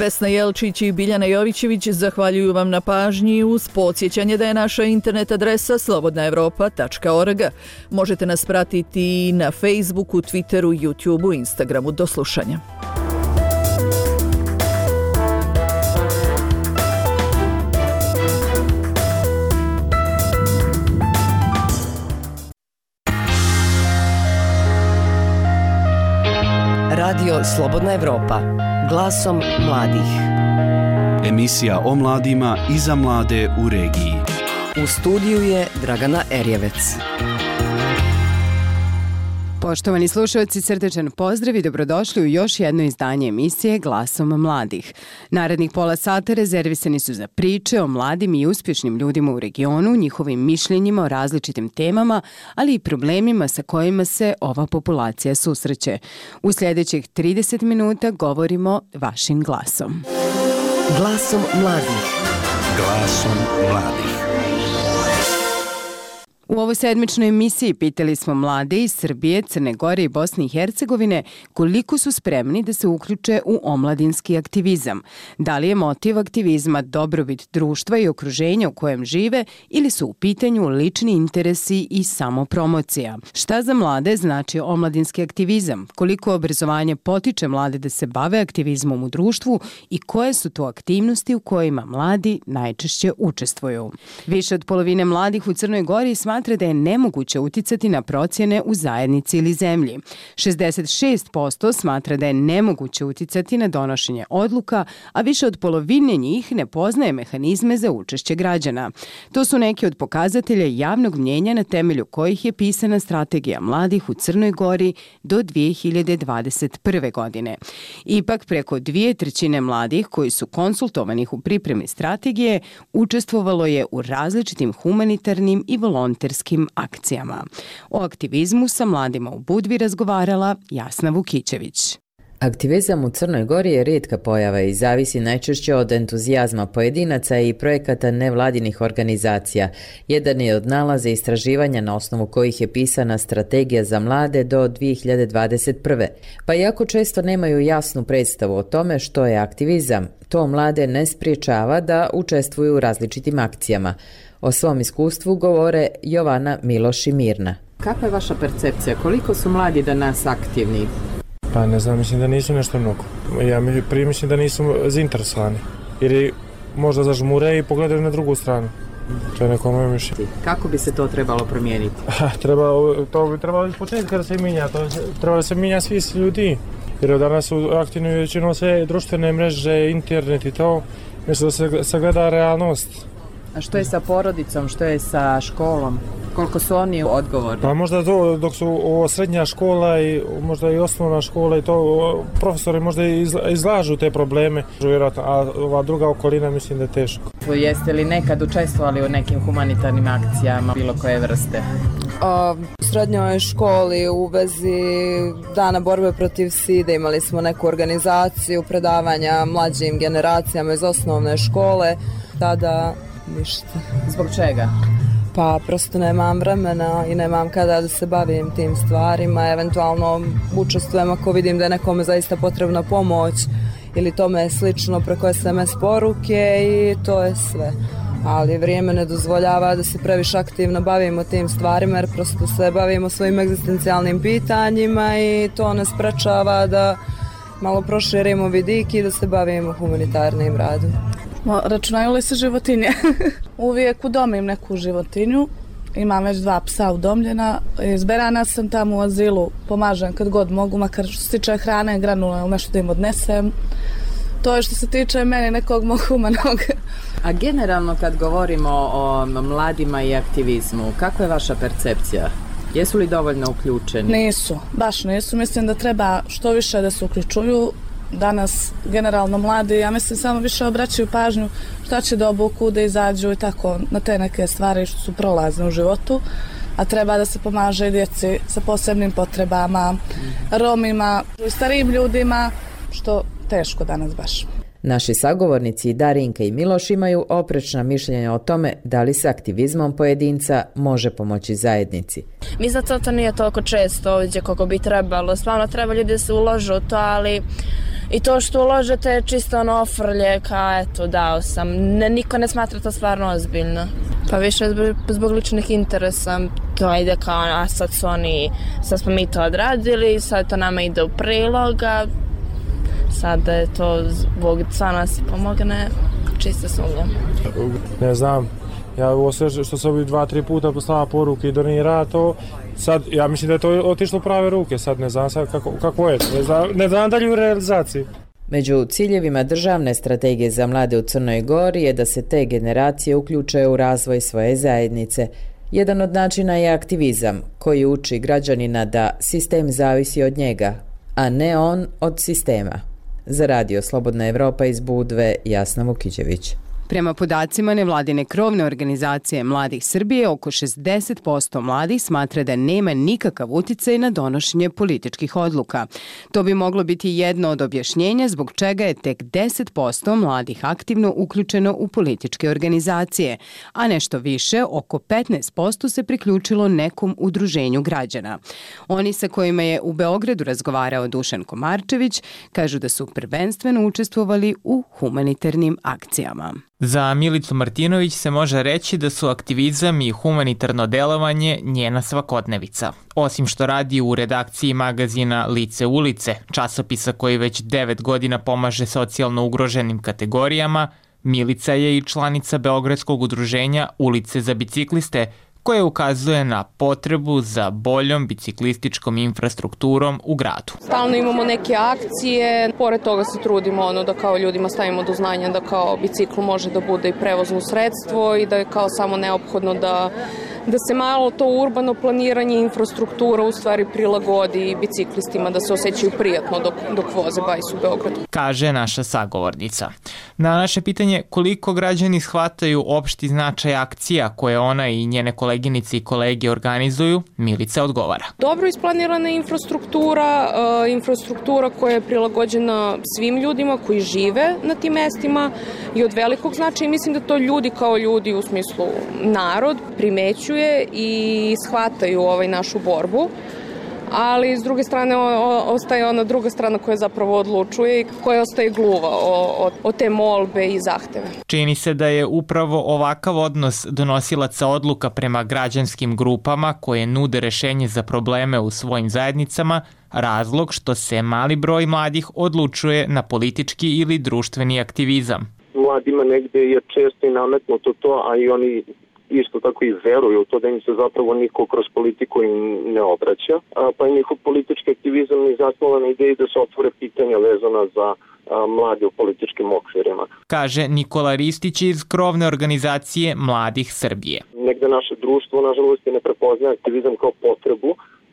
Vesna Jelčić i Biljana Jovićević zahvaljuju vam na pažnji uz podsjećanje da je naša internet adresa slobodna evropa tačka org. Možete nas pratiti na Facebooku, Twitteru, YouTubeu, Instagramu. Do slušanja. Radio Slobodna Evropa, glasom mladih. Emisija o mladima i za mlade u regiji. U studiju je Dragana Erjevec. Poštovani slušalci, srdečan pozdrav i dobrodošli u još jedno izdanje emisije Glasom mladih. Narednih pola sata rezervisani su za priče o mladim i uspješnim ljudima u regionu, njihovim mišljenjima o različitim temama, ali i problemima sa kojima se ova populacija susreće. U sljedećih trideset minuta govorimo vašim glasom. Glasom mladih. Glasom mladih. U ovoj sedmičnoj emisiji pitali smo mlade iz Srbije, Crne Gore i Bosne i Hercegovine koliko su spremni da se uključe u omladinski aktivizam. Da li je motiv aktivizma dobrobit društva i okruženja u kojem žive ili su u pitanju lični interesi i samopromocija? Šta za mlade znači omladinski aktivizam? Koliko obrazovanje potiče mlade da se bave aktivizmom u društvu i koje su to aktivnosti u kojima mladi najčešće učestvuju? Više od polovine mladih u Crnoj Gori smatra da je nemoguće uticati na procjene u zajednici ili zemlji. šezdeset šest posto smatra da je nemoguće uticati na donošenje odluka, a više od polovine njih ne poznaje mehanizme za učešće građana. To su neki od pokazatelja javnog mnjenja na temelju kojih je pisana strategija mladih u Crnoj Gori do dvije hiljade dvadeset prve. godine. Ipak preko dvije trećine mladih koji su konsultovanih u pripremi strategije učestvovalo je u različitim humanitarnim i volonterskim akcijama. O aktivizmu sa mladima u Budvi razgovarala Jasna Vukićević. Aktivizam u Crnoj Gori je rijetka pojava i zavisi najčešće od entuzijazma pojedinaca i projekata nevladinih organizacija. Jedan je od nalaza istraživanja na osnovu kojih je pisana strategija za mlade do dvije hiljade dvadeset prve. Pa iako često nemaju jasnu predstavu o tome što je aktivizam, to mlade ne spriječava da učestvuju u različitim akcijama. O svom iskustvu govore Jovana, Miloš i Mirna. Kakva je vaša percepcija? Koliko su mladi danas aktivni? Pa ne znam, mislim da nisu nešto mnogo. Ja mi prije mislim da nisu zainteresovani. Jer možda zažmure i pogledaju na drugu stranu. To je neko moje mišljenje. Kako bi se to trebalo promijeniti? Treba, to bi trebalo iz početka da se minja. To treba da se minja svi ljudi. Jer danas su aktivni većinom sve društvene mreže, internet i to. Mislim da se sagleda realnost. A što je sa porodicom, što je sa školom? Koliko su oni odgovorni? Pa možda to, dok su ovo srednja škola i možda i osnovna škola i to, profesori možda izlažu te probleme, vjerojatno, a ova druga okolina mislim da je teško. Jeste li nekad učestvovali u nekim humanitarnim akcijama bilo koje vrste? O, u srednjoj školi u vezi Dana borbe protiv side imali smo neku organizaciju predavanja mlađim generacijama iz osnovne škole, tada ništa. Zbog čega? Pa prosto nemam vremena i nemam kada da se bavim tim stvarima, eventualno učestvujem ako vidim da je nekome zaista potrebna pomoć ili tome slično preko es em es poruke i to je sve. Ali vrijeme ne dozvoljava da se previše aktivno bavimo tim stvarima jer prosto se bavimo svojim egzistencijalnim pitanjima i to nas sprečava da malo proširimo vidik i da se bavimo humanitarnim radom. Računaju li se životinje? Uvijek udomim neku životinju. Imam već dva psa udomljena. Izberana sam tamo u azilu. Pomažem kad god mogu, makar što se tiče hrane, granule ili nešto da im odnesem. To je što se tiče mene nekog mog humanog. A generalno kad govorimo o mladima i aktivizmu, kakva je vaša percepcija? Jesu li dovoljno uključeni? Nisu, baš nisu. Mislim da treba što više da se uključuju. Danas generalno mladi, ja mislim, samo više obraćaju pažnju šta će da obuku, da izađu i tako na te neke stvari što su prolazne u životu, a treba da se pomaže i djeci sa posebnim potrebama, Romima, starijim ljudima, što teško danas baš. Naši sagovornici Darinka i Miloš imaju oprečna mišljenja o tome da li se aktivizmom pojedinca može pomoći zajednici. Mislim da to nije toliko često ovdje koliko bi trebalo. Stvarno treba ljudi da se uložu u to, ali I to što uložete je čisto ono ofrlje, kao eto, dao sam. Ne, niko ne smatra to stvarno ozbiljno. Pa više zbog, zbog ličnih interesa, to ide kao, a sad su oni, sad smo mi to odradili, sad to nama ide u priloga, sad da je to zbog stvarno nas pomogne, čista sumnja. Ne znam, ja ovo sve što sam ovih dva, tri puta poslala poruke i donira to, sad, ja mislim da je to otišlo u prave ruke, sad ne znam sad kako, kako je, ne znam, ne znam dalje u realizaciji. Među ciljevima državne strategije za mlade u Crnoj Gori je da se te generacije uključe u razvoj svoje zajednice. Jedan od načina je aktivizam, koji uči građanina da sistem zavisi od njega, a ne on od sistema. Za Radio Slobodna Evropa iz Budve, Jasna Vukićević. Prema podacima nevladine krovne organizacije Mladih Srbije, oko šezdeset posto mladih smatra da nema nikakav uticaj na donošenje političkih odluka. To bi moglo biti jedno od objašnjenja zbog čega je tek deset posto mladih aktivno uključeno u političke organizacije, a nešto više, oko petnaest posto se priključilo nekom udruženju građana. Oni sa kojima je u Beogradu razgovarao Dušan Komarčević kažu da su prvenstveno učestvovali u humanitarnim akcijama. Za Milicu Martinović se može reći da su aktivizam i humanitarno delovanje njena svakodnevica. Osim što radi u redakciji magazina Lice ulice, časopisa koji već devet godina pomaže socijalno ugroženim kategorijama, Milica je i članica Beogradskog udruženja Ulice za bicikliste, koje ukazuje na potrebu za boljom biciklističkom infrastrukturom u gradu. Stalno imamo neke akcije, pored toga se trudimo ono da kao ljudima stavimo do znanja da kao bicikl može da bude i prevozno sredstvo i da je kao samo neophodno da da se malo to urbano planiranje i infrastruktura u stvari prilagodi biciklistima da se osjećaju prijatno dok, dok voze bajs u Beogradu. Kaže naša sagovornica. Na naše pitanje koliko građani shvataju opšti značaj akcija koje ona i njene koleginice i kolege organizuju, Milica odgovara. Dobro isplanirana infrastruktura, uh, infrastruktura koja je prilagođena svim ljudima koji žive na tim mestima i od velikog značaja. Mislim da to ljudi kao ljudi u smislu narod primećuju i shvataju ovaj našu borbu, ali s druge strane ostaje ona druga strana koja zapravo odlučuje i koja ostaje gluva o, o, o te molbe i zahteve. Čini se da je upravo ovakav odnos donosilaca odluka prema građanskim grupama koje nude rešenje za probleme u svojim zajednicama razlog što se mali broj mladih odlučuje na politički ili društveni aktivizam. Mladima negde je često i nametnuto to, a i oni isto tako i veruju u to da im se zapravo niko kroz politiku im ne obraća, pa i njihov politički aktivizam je zasnovan na ideji da se otvore pitanja vezana za mlade u političkim okvirima. Kaže Nikola Ristić iz krovne organizacije Mladih Srbije. Negde naše društvo, nažalost, ne prepoznaje aktivizam kao potrebu,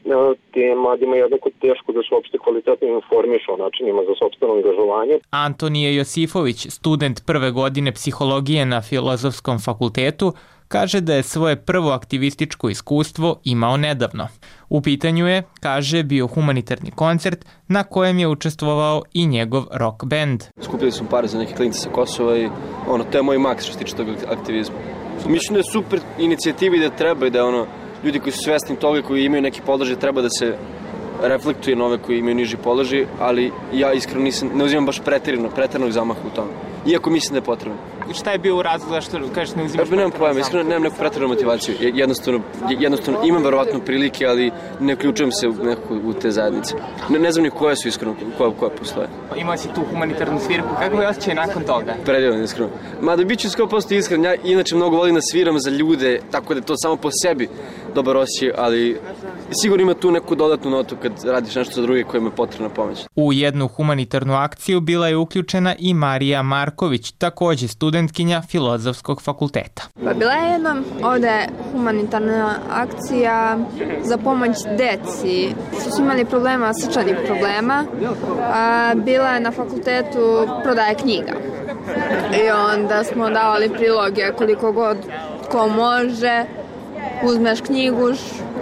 te mladima je jednako teško da se uopšte kvalitetno informišu o načinima za sopstveno angažovanje. Antonije Josifović, student prve godine psihologije na Filozofskom fakultetu, kaže da je svoje prvo aktivističko iskustvo imao nedavno. U pitanju je, kaže, bio humanitarni koncert na kojem je učestvovao i njegov rock band. Skupili smo pare za neke klince sa Kosova i ono, to je moj maks što se tiče tog aktivizma. Mislim da je super inicijativa i da treba i da ono, ljudi koji su svesni toga, koji imaju neki položaj, treba da se reflektuje na ove koji imaju niži položaj, ali ja iskreno nisam, ne uzimam baš pretjerano, pretjeranog zamaha u tome. Iako mislim da je potrebno. Šta je bio u razlogu što kažeš ne uzimaš? Ja nemam pojma, iskreno nemam neku pretjeranu motivaciju. Jednostavno, jednostavno imam verovatno prilike, ali ne uključujem se u, neku, u te zajednice. Ne, ne znam ni koje su iskreno, koja, koja postoje. Imao si tu humanitarnu svirku, kako je osjećaj nakon toga? Predivno, iskreno. Mada bit ću sto posto iskren, ja inače mnogo volim da sviram za ljude, tako da to samo po sebi dobar osjećaj, ali sigurno ima tu neku dodatnu notu kad radiš nešto za druge kojima je potrebna pomoć. U jednu humanitarnu akciju bila je uključena i Marija Marković, takođe studentkinja Filozofskog fakulteta. Pa bila je jedna ovde humanitarna akcija za pomoć deci što su imali problema, srčanih problema. A, bila je na fakultetu prodaje knjiga. I onda smo davali priloge koliko god ko može, uzmeš knjigu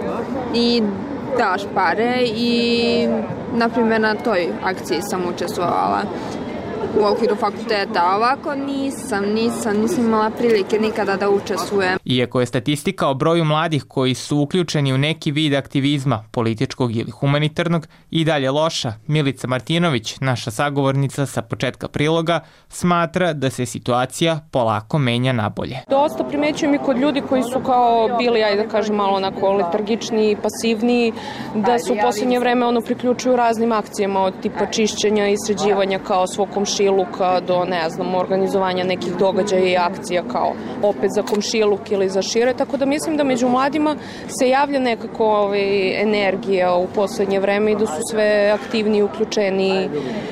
i daš pare i na primjer na toj akciji sam učestvovala. u okviru fakulteta, a ovako nisam, nisam, nisam imala prilike nikada da učestvujem. Iako je statistika o broju mladih koji su uključeni u neki vid aktivizma, političkog ili humanitarnog, i dalje loša, Milica Martinović, naša sagovornica sa početka priloga, smatra da se situacija polako menja nabolje. Dosta primećujem i kod ljudi koji su kao bili, ajde da kažem, malo onako letargični, pasivniji, da se u posljednje vreme ono priključuju raznim akcijama od tipa čišćenja i sređivanja kao svog komšiluka do, ne znam, organizovanja nekih događaja i akcija kao opet za komšiluk ili za šire, tako da mislim da među mladima se javlja nekako ovaj, energija u posljednje vreme i da su sve aktivniji, uključeni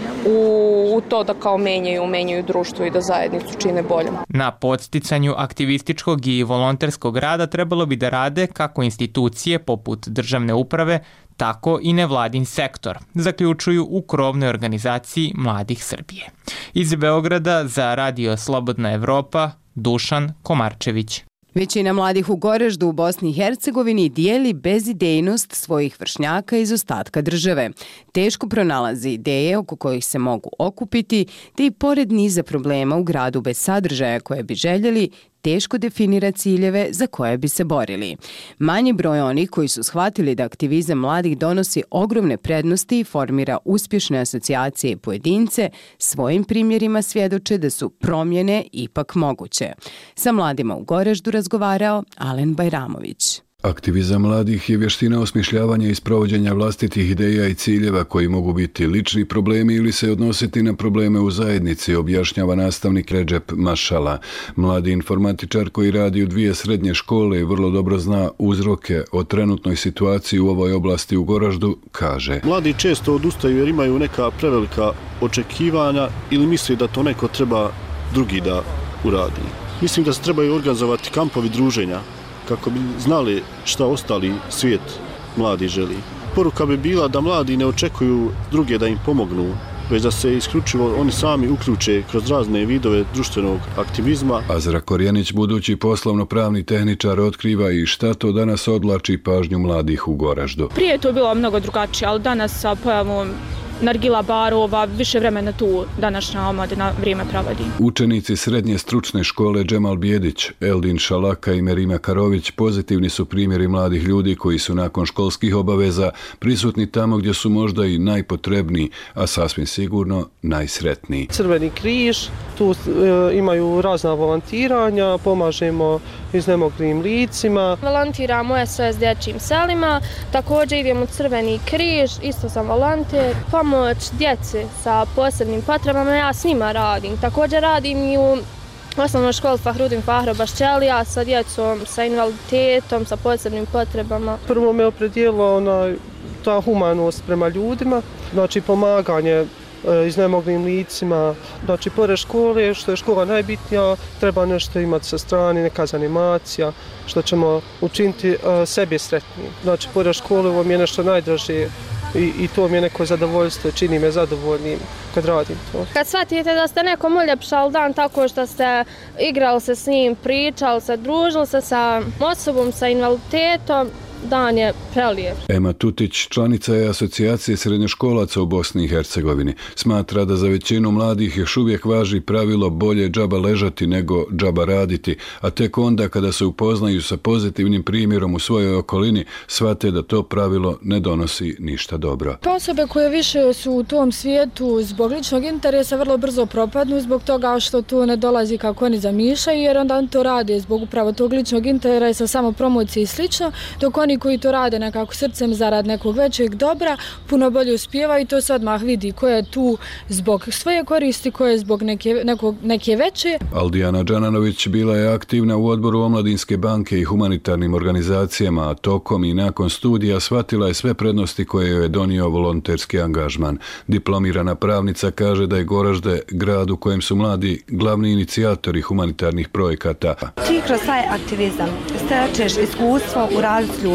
u, u to da kao menjaju, menjaju društvo i da zajednicu čine boljom. Na podsticanju aktivističkog i volonterskog rada trebalo bi da rade kako institucije poput državne uprave, tako i nevladin sektor, zaključuju u krovnoj organizaciji Mladih Srbije. Iz Beograda za Radio Slobodna Evropa, Dušan Komarčević. Većina mladih u Goraždu u Bosni i Hercegovini dijeli bezidejnost svojih vršnjaka iz ostatka države. Teško pronalazi ideje oko kojih se mogu okupiti, te i pored niza problema u gradu bez sadržaja koje bi željeli, teško definira ciljeve za koje bi se borili. Manji broj onih koji su shvatili da aktivizam mladih donosi ogromne prednosti i formira uspješne asocijacije i pojedince, svojim primjerima svjedoče da su promjene ipak moguće. Sa mladima u Goraždu razgovarao Alen Bajramović. Aktivizam mladih je vještina osmišljavanja i sprovođenja vlastitih ideja i ciljeva koji mogu biti lični problemi ili se odnositi na probleme u zajednici, objašnjava nastavnik Redžep Mašala. Mladi informatičar koji radi u dvije srednje škole i vrlo dobro zna uzroke o trenutnoj situaciji u ovoj oblasti u Goraždu, kaže. Mladi često odustaju jer imaju neka prevelika očekivanja ili misle da to neko treba drugi da uradi. Mislim da se trebaju organizovati kampovi druženja kako bi znali šta ostali svijet mladi želi. Poruka bi bila da mladi ne očekuju druge da im pomognu, već da se isključivo oni sami uključe kroz razne vidove društvenog aktivizma. Azra Korjanić, budući poslovno-pravni tehničar, otkriva i šta to danas odvlači pažnju mladih u Goraždu. Prije je to bilo mnogo drugačije, ali danas sa pojavom nargila barova, više vremena tu današnja omladina vrijeme provodi. Učenici srednje stručne škole Džemal Bijedić, Eldin Šalaka i Merima Karović pozitivni su primjeri mladih ljudi koji su nakon školskih obaveza prisutni tamo gdje su možda i najpotrebniji, a sasvim sigurno najsretniji. Crveni križ, tu e, imaju razna volontiranja, pomažemo iznemoglim licima. Volontiramo u S O S dječjim selima, također idemo u Crveni križ, isto sam volonter. Pomoć djeci sa posebnim potrebama, ja s njima radim. Također radim i u osnovnoj školi Fahrudin Fahro Bašćelija sa djecom sa invaliditetom, sa posebnim potrebama. Prvo me opredijela ona, ta humanost prema ljudima, znači pomaganje iznemoglim licima. Znači, pored škole, što je škola najbitnija, treba nešto imati sa strane, neka zanimacija, što ćemo učiniti uh, sebi sretniji. Znači, pored škole ovo mi je nešto najdraže i, i to mi je neko zadovoljstvo, čini me zadovoljnim kad radim to. Kad shvatite da ste nekom uljepšali dan tako što ste igrali se s njim, pričali se, družili se sa osobom sa invaliditetom, dan je prelijep. Ema Tutić, članica je asocijacije srednjoškolaca u Bosni i Hercegovini, smatra da za većinu mladih još uvijek važi pravilo bolje džaba ležati nego džaba raditi, a tek onda kada se upoznaju sa pozitivnim primjerom u svojoj okolini, shvate da to pravilo ne donosi ništa dobro. Osobe koje više su u tom svijetu zbog ličnog interesa vrlo brzo propadnu zbog toga što tu ne dolazi kako oni zamišljaju, jer onda oni to rade zbog upravo tog ličnog interesa, samo promocije i slično, dok oni koji to rade nekako srcem zarad nekog većeg dobra, puno bolje uspijevaju i to se odmah vidi ko je tu zbog svoje koristi, ko je zbog neke, nekog, neke veće. Aldijana Đananović bila je aktivna u odboru Omladinske banke i humanitarnim organizacijama, a tokom i nakon studija shvatila je sve prednosti koje joj je donio volonterski angažman. Diplomirana pravnica kaže da je Goražde grad u kojem su mladi glavni inicijatori humanitarnih projekata. Ti kroz taj aktivizam stečeš iskustvo u različitim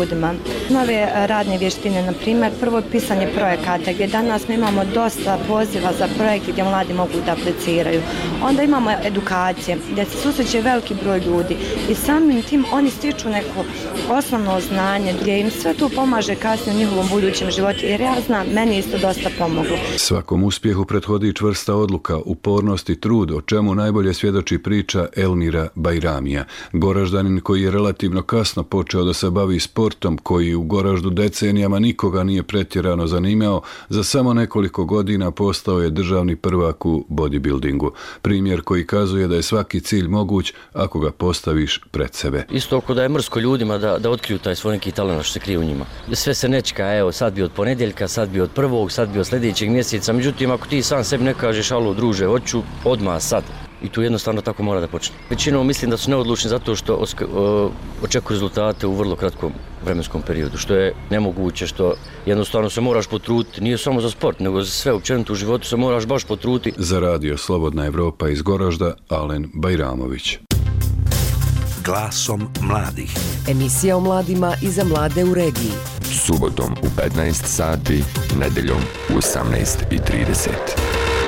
ljudima. Nove radne vještine, na primjer, prvo je pisanje projekata, gdje danas mi imamo dosta poziva za projekte gdje mladi mogu da apliciraju. Onda imamo edukacije, gdje se susreće veliki broj ljudi i samim tim oni stiču neko osnovno znanje, gdje im sve to pomaže kasnije u njihovom budućem životu, jer ja znam, meni isto dosta pomoglo. Svakom uspjehu prethodi čvrsta odluka, upornost i trud, o čemu najbolje svjedoči priča Elmira Bajramija, Goraždanin koji je relativno kasno počeo da se bavi sportom, koji u Goraždu decenijama nikoga nije pretjerano zanimao, za samo nekoliko godina postao je državni prvak u bodybuildingu. Primjer koji kazuje da je svaki cilj moguć ako ga postaviš pred sebe. Isto oko da je mrsko ljudima da, da otkriju taj svoj neki talent što se krije u njima. Sve se nečka, evo sad bi od ponedjeljka, sad bi od prvog, sad bi od sljedećeg mjeseca, međutim ako ti sam sebi ne kažeš alo druže, hoću odmah sad. I tu jednostavno tako mora da počne. Većinom mislim da su neodlučni zato što očekuju rezultate u vrlo kratkom vremenskom periodu, što je nemoguće, što jednostavno se moraš potruditi, nije samo za sport, nego za sve općenito u životu se moraš baš potruditi. Za radio Slobodna Evropa iz Goražda, Alen Bajramović. Glasom mladih. Emisija o mladima i za mlade u regiji. Subotom u petnaest sati, nedeljom u osamnaest i trideset.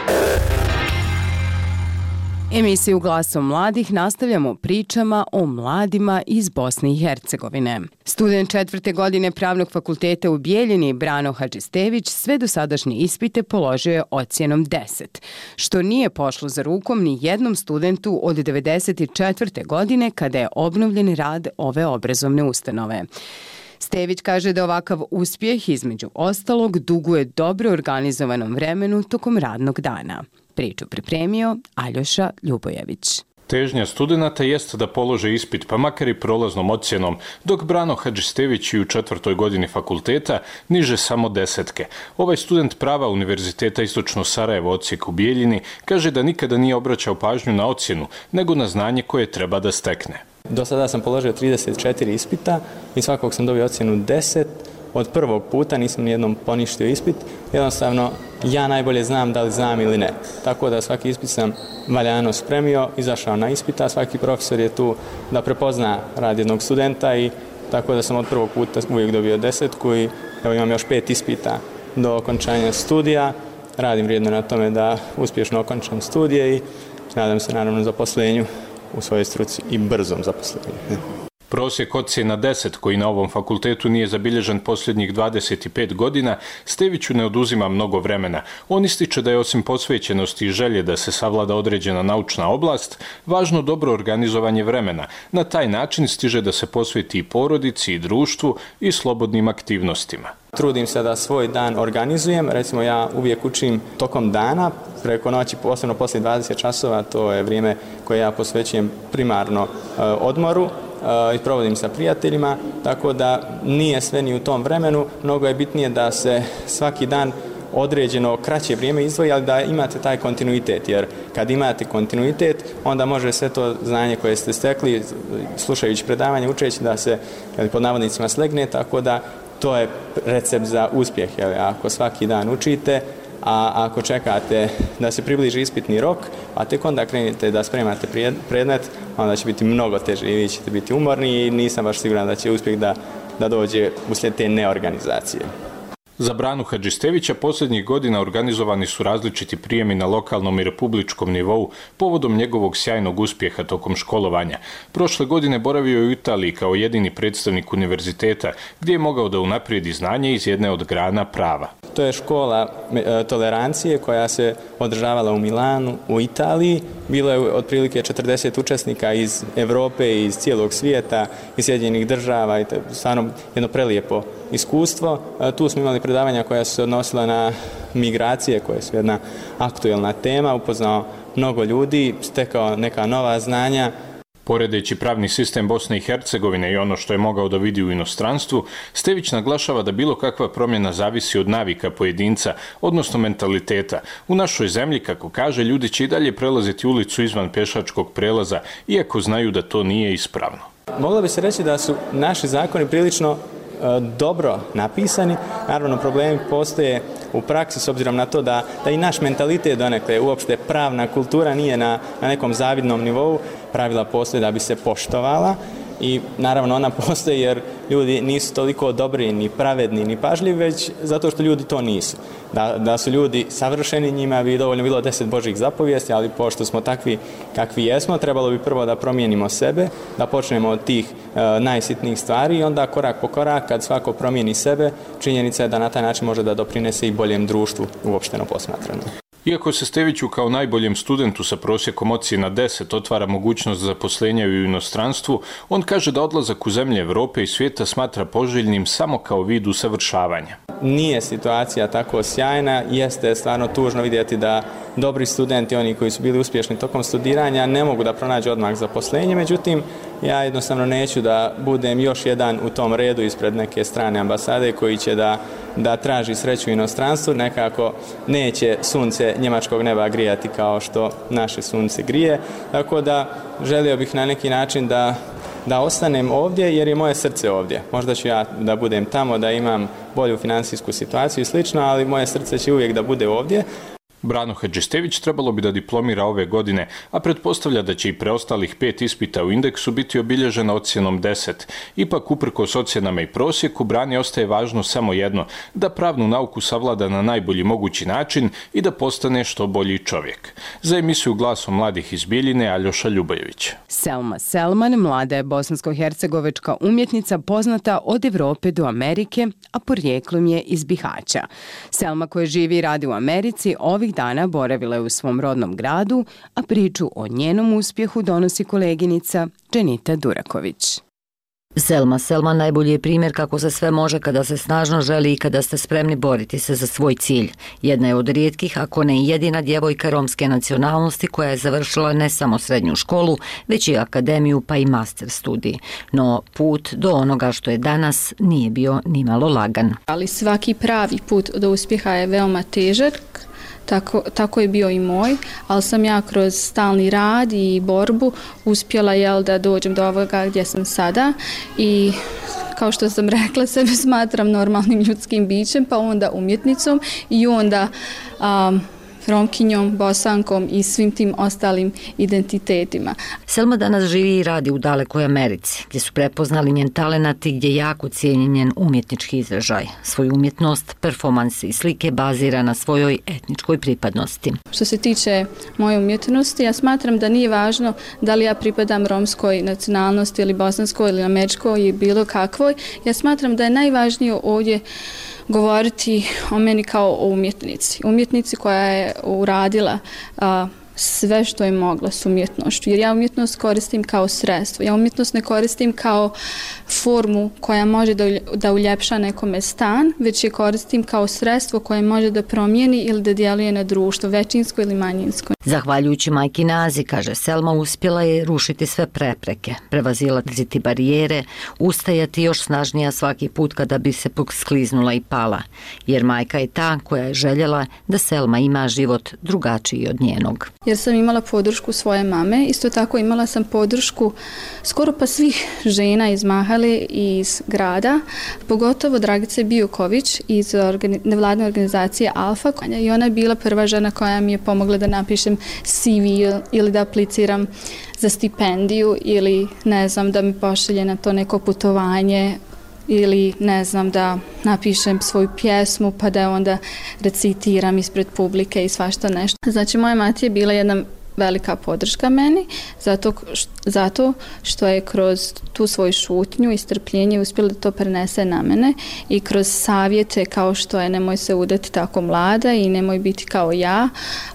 Emisiju Glasom mladih nastavljamo pričama o mladima iz Bosne i Hercegovine. Student četvrte godine Pravnog fakulteta u Bijeljini Brano Hadžistević sve dosadašnje ispite položio je ocjenom deset, što nije pošlo za rukom ni jednom studentu od devedeset četvrte godine kada je obnovljen rad ove obrazovne ustanove. Stević kaže da ovakav uspjeh između ostalog duguje dobro organizovanom vremenu tokom radnog dana. Priču pripremio Aljoša Ljubojević. Težnja studenata jest da polože ispit, pa makar i prolaznom ocjenom, dok Brano Hadžistević i u četvrtoj godini fakulteta niže samo desetke. Ovaj student prava Univerziteta Istočno Sarajevo odsjek u Bijeljini kaže da nikada nije obraćao pažnju na ocjenu, nego na znanje koje treba da stekne. Do sada sam položio trideset četiri ispita i svakog sam dobio ocjenu deset. Od prvog puta nisam nijednom poništio ispit, jednostavno ja najbolje znam da li znam ili ne. Tako da svaki ispit sam valjano spremio, izašao na ispita, svaki profesor je tu da prepozna rad jednog studenta i tako da sam od prvog puta uvijek dobio desetku i evo imam još pet ispita do okončanja studija. Radim vrijedno na tome da uspješno okončam studije i nadam se naravno zaposlenju u svojoj struci i brzom zaposlenju. Prosjek ocjena deset, koji na ovom fakultetu nije zabilježen posljednjih dvadeset pet godina, Steviću ne oduzima mnogo vremena. On ističe da je osim posvećenosti i želje da se savlada određena naučna oblast, važno dobro organizovanje vremena. Na taj način stiže da se posveti i porodici, i društvu, i slobodnim aktivnostima. Trudim se da svoj dan organizujem, recimo ja uvijek učim tokom dana, preko noći, posebno poslije dvadeset časova, to je vrijeme koje ja posvećujem primarno e, odmoru e, i provodim sa prijateljima, tako da nije sve ni u tom vremenu, mnogo je bitnije da se svaki dan određeno kraće vrijeme izdvoji, ali da imate taj kontinuitet, jer kad imate kontinuitet, onda može sve to znanje koje ste stekli, slušajući predavanje, učeći da se pod navodnicima slegne, tako da to je recept za uspjeh. Jel? Ako svaki dan učite, a ako čekate da se približi ispitni rok, a tek onda krenete da spremate predmet, onda će biti mnogo teže i vi ćete biti umorni i nisam baš siguran da će uspjeh da, da dođe uslijed te neorganizacije. Za Branu Hadžistevića posljednjih godina organizovani su različiti prijemi na lokalnom i republičkom nivou povodom njegovog sjajnog uspjeha tokom školovanja. Prošle godine boravio je u Italiji kao jedini predstavnik univerziteta, gdje je mogao da unaprijedi znanje iz jedne od grana prava. To je škola tolerancije koja se održavala u Milanu, u Italiji. Bilo je otprilike četrdeset učesnika iz Evrope i iz cijelog svijeta, iz Sjedinjenih država i stvarno jedno prelijepo iskustvo. Tu smo imali predavanja koja su se odnosila na migracije, koje su jedna aktuelna tema, upoznao mnogo ljudi, stekao neka nova znanja. Poredeći pravni sistem Bosne i Hercegovine i ono što je mogao da vidi u inostranstvu, Stević naglašava da bilo kakva promjena zavisi od navika pojedinca, odnosno mentaliteta. U našoj zemlji, kako kaže, ljudi će i dalje prelaziti ulicu izvan pješačkog prelaza, iako znaju da to nije ispravno. Moglo bi se reći da su naši zakoni prilično dobro napisani. Naravno, problemi postoje u praksi s obzirom na to da, da i naš mentalitet donekle, uopšte pravna kultura nije na, na nekom zavidnom nivou. Pravila postoje da bi se poštovala i naravno ona postoji jer ljudi nisu toliko dobri, ni pravedni, ni pažljivi, već zato što ljudi to nisu. Da, da su ljudi savršeni, njima bi dovoljno bilo deset Božjih zapovijesti, ali pošto smo takvi kakvi jesmo, trebalo bi prvo da promijenimo sebe, da počnemo od tih e, najsitnijih stvari i onda korak po korak, kad svako promijeni sebe, činjenica je da na taj način može da doprinese i boljem društvu uopšteno posmatrano. Iako se Steviću kao najboljem studentu sa prosjekom ocjena deset otvara mogućnost zaposlenja u inostranstvu, on kaže da odlazak u zemlje Evrope i svijeta smatra poželjnim samo kao vid usavršavanja. Nije situacija tako sjajna, jeste stvarno tužno vidjeti da dobri studenti, oni koji su bili uspješni tokom studiranja, ne mogu da pronađu odmah zaposlenje, međutim, ja jednostavno neću da budem još jedan u tom redu ispred neke strane ambasade koji će da, da traži sreću u inostranstvu, nekako neće sunce njemačkog neba grijati kao što naše sunce grije, tako da želio bih na neki način da da ostanem ovdje jer je moje srce ovdje. Možda ću ja da budem tamo, da imam bolju finansijsku situaciju i slično, ali moje srce će uvijek da bude ovdje. Brano Hadžistević trebalo bi da diplomira ove godine, a pretpostavlja da će i preostalih pet ispita u indeksu biti obilježena ocjenom deset. Ipak, uprkos ocjenama i prosjeku, Brani ostaje važno samo jedno, da pravnu nauku savlada na najbolji mogući način i da postane što bolji čovjek. Za emisiju Glasom mladih iz Bijeljine, Aljoša Ljubajević. Selma Selman, mlada je bosansko-hercegovačka umjetnica poznata od Evrope do Amerike, a porijeklom je iz Bihaća. Selma, koja živi i radi u Americi, ovih dana boravila je u svom rodnom gradu, a priču o njenom uspjehu donosi koleginica Dženita Duraković. Selma Selman najbolji je primjer kako se sve može kada se snažno želi i kada ste spremni boriti se za svoj cilj. Jedna je od rijetkih, ako ne i jedina djevojka romske nacionalnosti koja je završila ne samo srednju školu, već i akademiju pa i master studij. No put do onoga što je danas nije bio nimalo lagan. Ali svaki pravi put do uspjeha je veoma težak. Tako, tako je bio i moj, ali sam ja kroz stalni rad i borbu uspjela jel, da dođem do ovoga gdje sam sada i kao što sam rekla, sebe smatram normalnim ljudskim bićem, pa onda umjetnicom i onda um, Romkinjom, Bosankom i svim tim ostalim identitetima. Selma danas živi i radi u dalekoj Americi, gdje su prepoznali njen talenat i gdje je jako cijenjen njen umjetnički izražaj. Svoju umjetnost, performanse i slike bazira na svojoj etničkoj pripadnosti. Što se tiče moje umjetnosti, ja smatram da nije važno da li ja pripadam romskoj nacionalnosti ili bosanskoj ili američkoj ili bilo kakvoj. Ja smatram da je najvažnije ovdje govoriti o meni kao o umjetnici. Umjetnici koja je uradila a, sve što je mogla s umjetnošću. Jer ja umjetnost koristim kao sredstvo. Ja umjetnost ne koristim kao formu koja može da, da uljepša nekome stan, već je koristim kao sredstvo koje može da promijeni ili da djeluje na društvo, većinsko ili manjinsko. Zahvaljujući majki Nazi, kaže Selma, uspjela je rušiti sve prepreke, prevazilaziti barijere, ustajati još snažnija svaki put kada bi se skliznula i pala. Jer majka je ta koja je željela da Selma ima život drugačiji od njenog. Jer sam imala podršku svoje mame, isto tako imala sam podršku skoro pa svih žena iz Mahale i iz grada, pogotovo Dragice Bijuković iz organi- nevladne organizacije Alfa i ona je bila prva žena koja mi je pomogla da napišem C V ili da apliciram za stipendiju ili ne znam da mi pošalje na to neko putovanje ili ne znam da napišem svoju pjesmu pa da onda recitiram ispred publike i svašta nešto. Znači moja mati je bila jedna velika podrška meni zato, zato što je kroz tu svoju šutnju i strpljenje uspjela da to prenese na mene i kroz savjete kao što je nemoj se udati tako mlada i nemoj biti kao ja,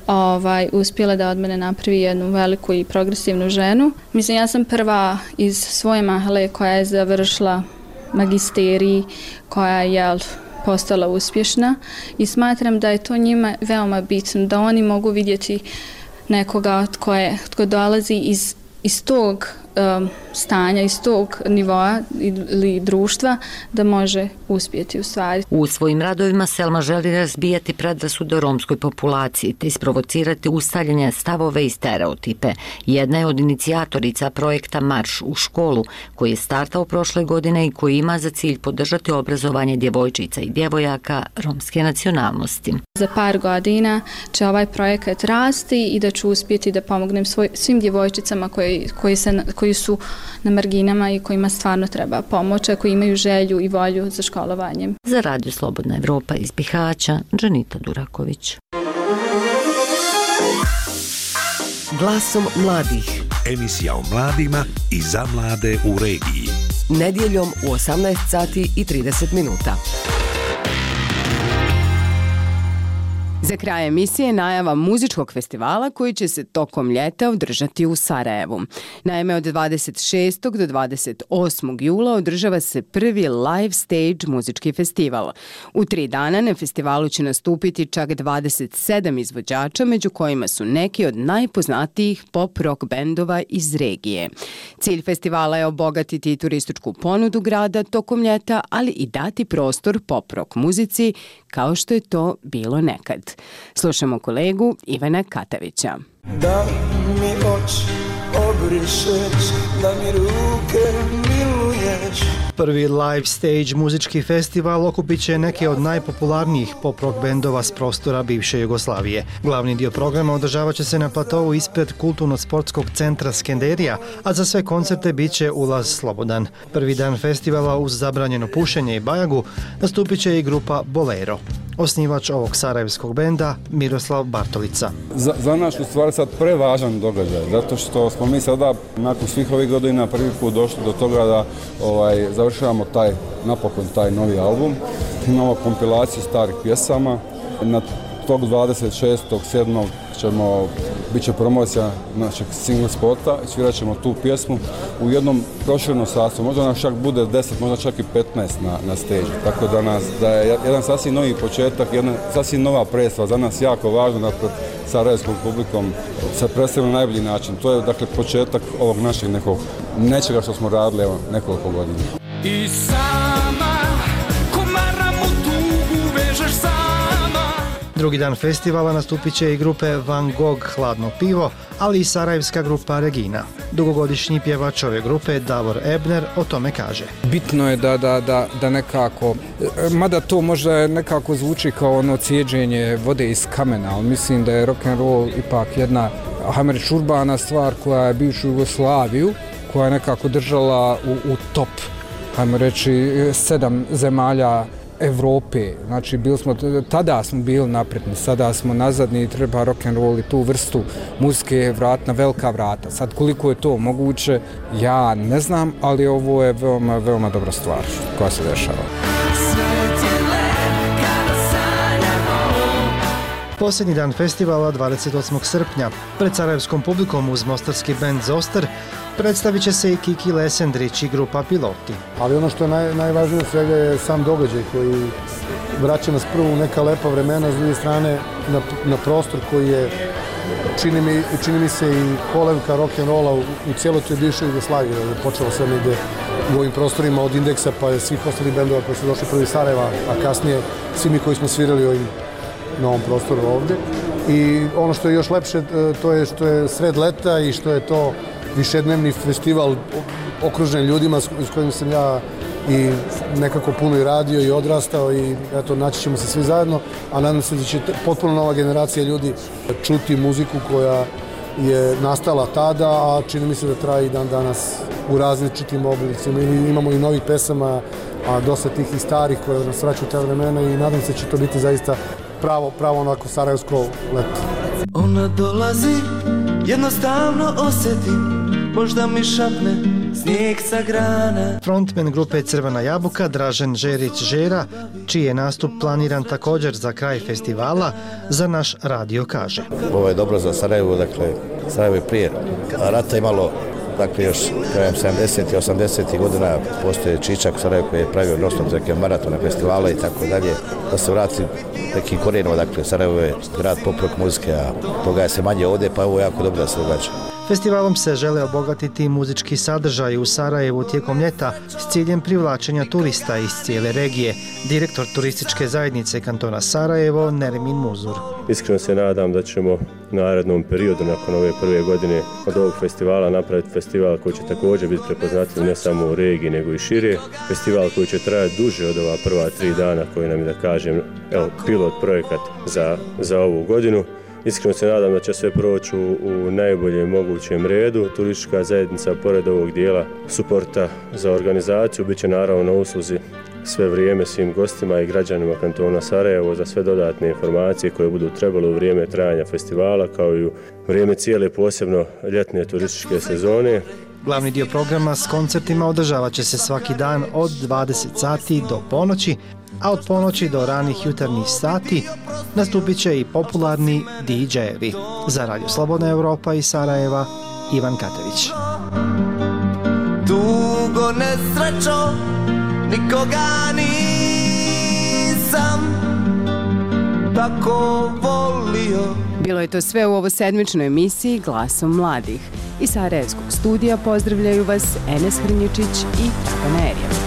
ovaj, uspjela da od mene napravi jednu veliku i progresivnu ženu. Mislim, ja sam prva iz svoje Mahale koja je završila magisterij, koja je postala uspješna i smatram da je to njima veoma bitno, da oni mogu vidjeti nekoga tko, je, tko dolazi iz, iz tog um, stanja, iz tog nivoa ili društva da može uspjeti u stvari. U svojim radovima Selma želi razbijati predrasude o romskoj populaciji te isprovocirati ustaljene stavove i stereotipe. Jedna je od inicijatorica projekta Marš u školu koji je startao prošle godine i koji ima za cilj podržati obrazovanje djevojčica i djevojaka romske nacionalnosti. Za par godina će ovaj projekat rasti i da ću uspjeti da pomognem svoj, svim djevojčicama koji, koji, se, koji su na marginama i kojima stvarno treba pomoć, koji imaju želju i volju za školovanjem. Za Radio Slobodna Evropa iz Bihaća, Džanita Duraković. Glasom mladih. Emisija o mladima i za mlade u regiji. Nedjeljom u osamnaest sati i trideset minuta. Za kraj emisije najava muzičkog festivala koji će se tokom ljeta održati u Sarajevu. Naime, od dvadeset šestog do dvadeset osmog jula održava se prvi live stage muzički festival. U tri dana na festivalu će nastupiti čak dvadeset sedam izvođača, među kojima su neki od najpoznatijih pop rock bendova iz regije. Cilj festivala je obogatiti turističku ponudu grada tokom ljeta, ali i dati prostor pop rock muzici kao što je to bilo nekad. Slušamo kolegu Ivana Katavića. Da mi oči obrišeš, da mi ruke miluješ. Prvi live stage muzički festival okupit će neke od najpopularnijih pop rock bendova s prostora bivše Jugoslavije. Glavni dio programa održavat će se na platovu ispred kulturno-sportskog centra Skenderija, a za sve koncerte bit će ulaz slobodan. Prvi dan festivala uz zabranjeno pušenje i bajagu nastupit će i grupa Bolero. Osnivač ovog sarajevskog benda Miroslav Bartolica. Za, za nas u stvari sad prevažan događaj, zato što smo mi sada nakon svih ovih godina prvi put došli do toga da ovaj, završavamo taj, napokon taj novi album. Imamo kompilaciju starih pjesama. Na tog dvadeset šestog sedmog ćemo, bit će promocija našeg single spota i svirat ćemo tu pjesmu u jednom proširenom sastavu. Možda nas čak bude deset, možda čak i petnaest na, na stage. Tako da, nas, da je jedan sasvim novi početak, jedna sasvim nova predstava. Za nas jako važno da pred sarajevskom publikom se predstavimo na najbolji način. To je dakle početak ovog našeg nekog nečega što smo radili evo, nekoliko godina. I sama komaramu tugu vežeš sama. Drugi dan festivala nastupit će i grupe Van Gogh Hladno pivo, ali i sarajevska grupa Regina. Dugogodišnji pjevač ove grupe Davor Ebner o tome kaže. Bitno je da, da, da, da nekako, mada to možda nekako zvuči kao ono cijeđenje vode iz kamena, ali mislim da je rock'n'roll ipak jedna, hajmo reći, urbana stvar koja je bivšu Jugoslaviju, koja je nekako držala u, u top, hajmo reći, sedam zemalja Evrope. Znači, bili smo, tada smo bili napredni, sada smo nazadni i treba rock'n'roll i tu vrstu muzike vrat na velika vrata. Sad, koliko je to moguće, ja ne znam, ali ovo je veoma, veoma dobra stvar koja se dešava. Posljednji dan festivala dvadeset osmog srpnja. Pred sarajevskom publikom uz mostarski bend Zoster predstavit će se i Kiki Lesendrić i grupa Piloti. Ali ono što je naj, najvažnije od svega je sam događaj koji vraća nas prvo u neka lepa vremena, s druge strane na, na prostor koji je, čini mi, čini mi se, i kolevka rock'n'rolla u, u cijeloj toj bivšoj Jugoslaviji. Počelo sve negde u ovim prostorima od Indeksa pa je svih ostalih bendova koji su došli prvi iz Sarajeva, a kasnije svi mi koji smo svirali ovim na ovom prostoru ovdje. I ono što je još lepše, to je što je sred leta i što je to višednevni festival okružen ljudima s kojim sam ja i nekako puno i radio i odrastao i eto, naći ćemo se svi zajedno, a nadam se da će potpuno nova generacija ljudi čuti muziku koja je nastala tada, a čini mi se da traje i dan danas u različitim oblicima. Imamo i novih pesama, a dosta tih i starih koje nas vraćaju te vremena i nadam se da će to biti zaista pravo, pravo onako sarajevsko leto. Ona dolazi, jednostavno osjetim, možda mi šapne snijeg sa grana. Frontman grupe Crvena jabuka Dražen Žerić-Žera, čiji je nastup planiran također za kraj festivala, za naš radio kaže. Ovo je dobro za Sarajevo, dakle, Sarajevo je prije rata imalo, dakle, još krajem sedamdesetih i osamdesetih godina postoje Čičak u Sarajevu koji je pravio non-stop neke maratone, festivala i tako dalje, da se vrati neki korijenova, dakle, Sarajevo je grad pop rock muzike, a toga je se manje ovdje, pa ovo je jako dobro da se događa. Festivalom se žele obogatiti muzički sadržaj u Sarajevu tijekom ljeta s ciljem privlačenja turista iz cijele regije. Direktor turističke zajednice kantona Sarajevo, Nermin Muzur. Iskreno se nadam da ćemo u narednom periodu, nakon ove prve godine od ovog festivala, napraviti festival koji će također biti prepoznatljiv ne samo u regiji, nego i šire. Festival koji će trajati duže od ova prva tri dana koji nam je, da kažem, evo, pilot projekat za, za ovu godinu. Iskreno se nadam da će sve proći u, u najboljem mogućem redu. Turistička zajednica, pored ovog dijela suporta za organizaciju, bit će naravno na usluzi sve vrijeme svim gostima i građanima kantona Sarajevo za sve dodatne informacije koje budu trebale u vrijeme trajanja festivala, kao i u vrijeme cijele posebno ljetne turističke sezone. Glavni dio programa s koncertima održavat će se svaki dan od dvadeset sati do ponoći, a od ponoći do ranih jutarnjih sati nastupit će i popularni D J-evi. Za Radio Slobodna Evropa iz Sarajeva, Ivan Katević. Dugo nesrećo, nikoga nisam tako volio. Bilo je to sve u ovo sedmičnoj emisiji Glasom mladih. Iz Sarajevskog studija pozdravljaju vas Enes Hrnječić i Dragan Erija.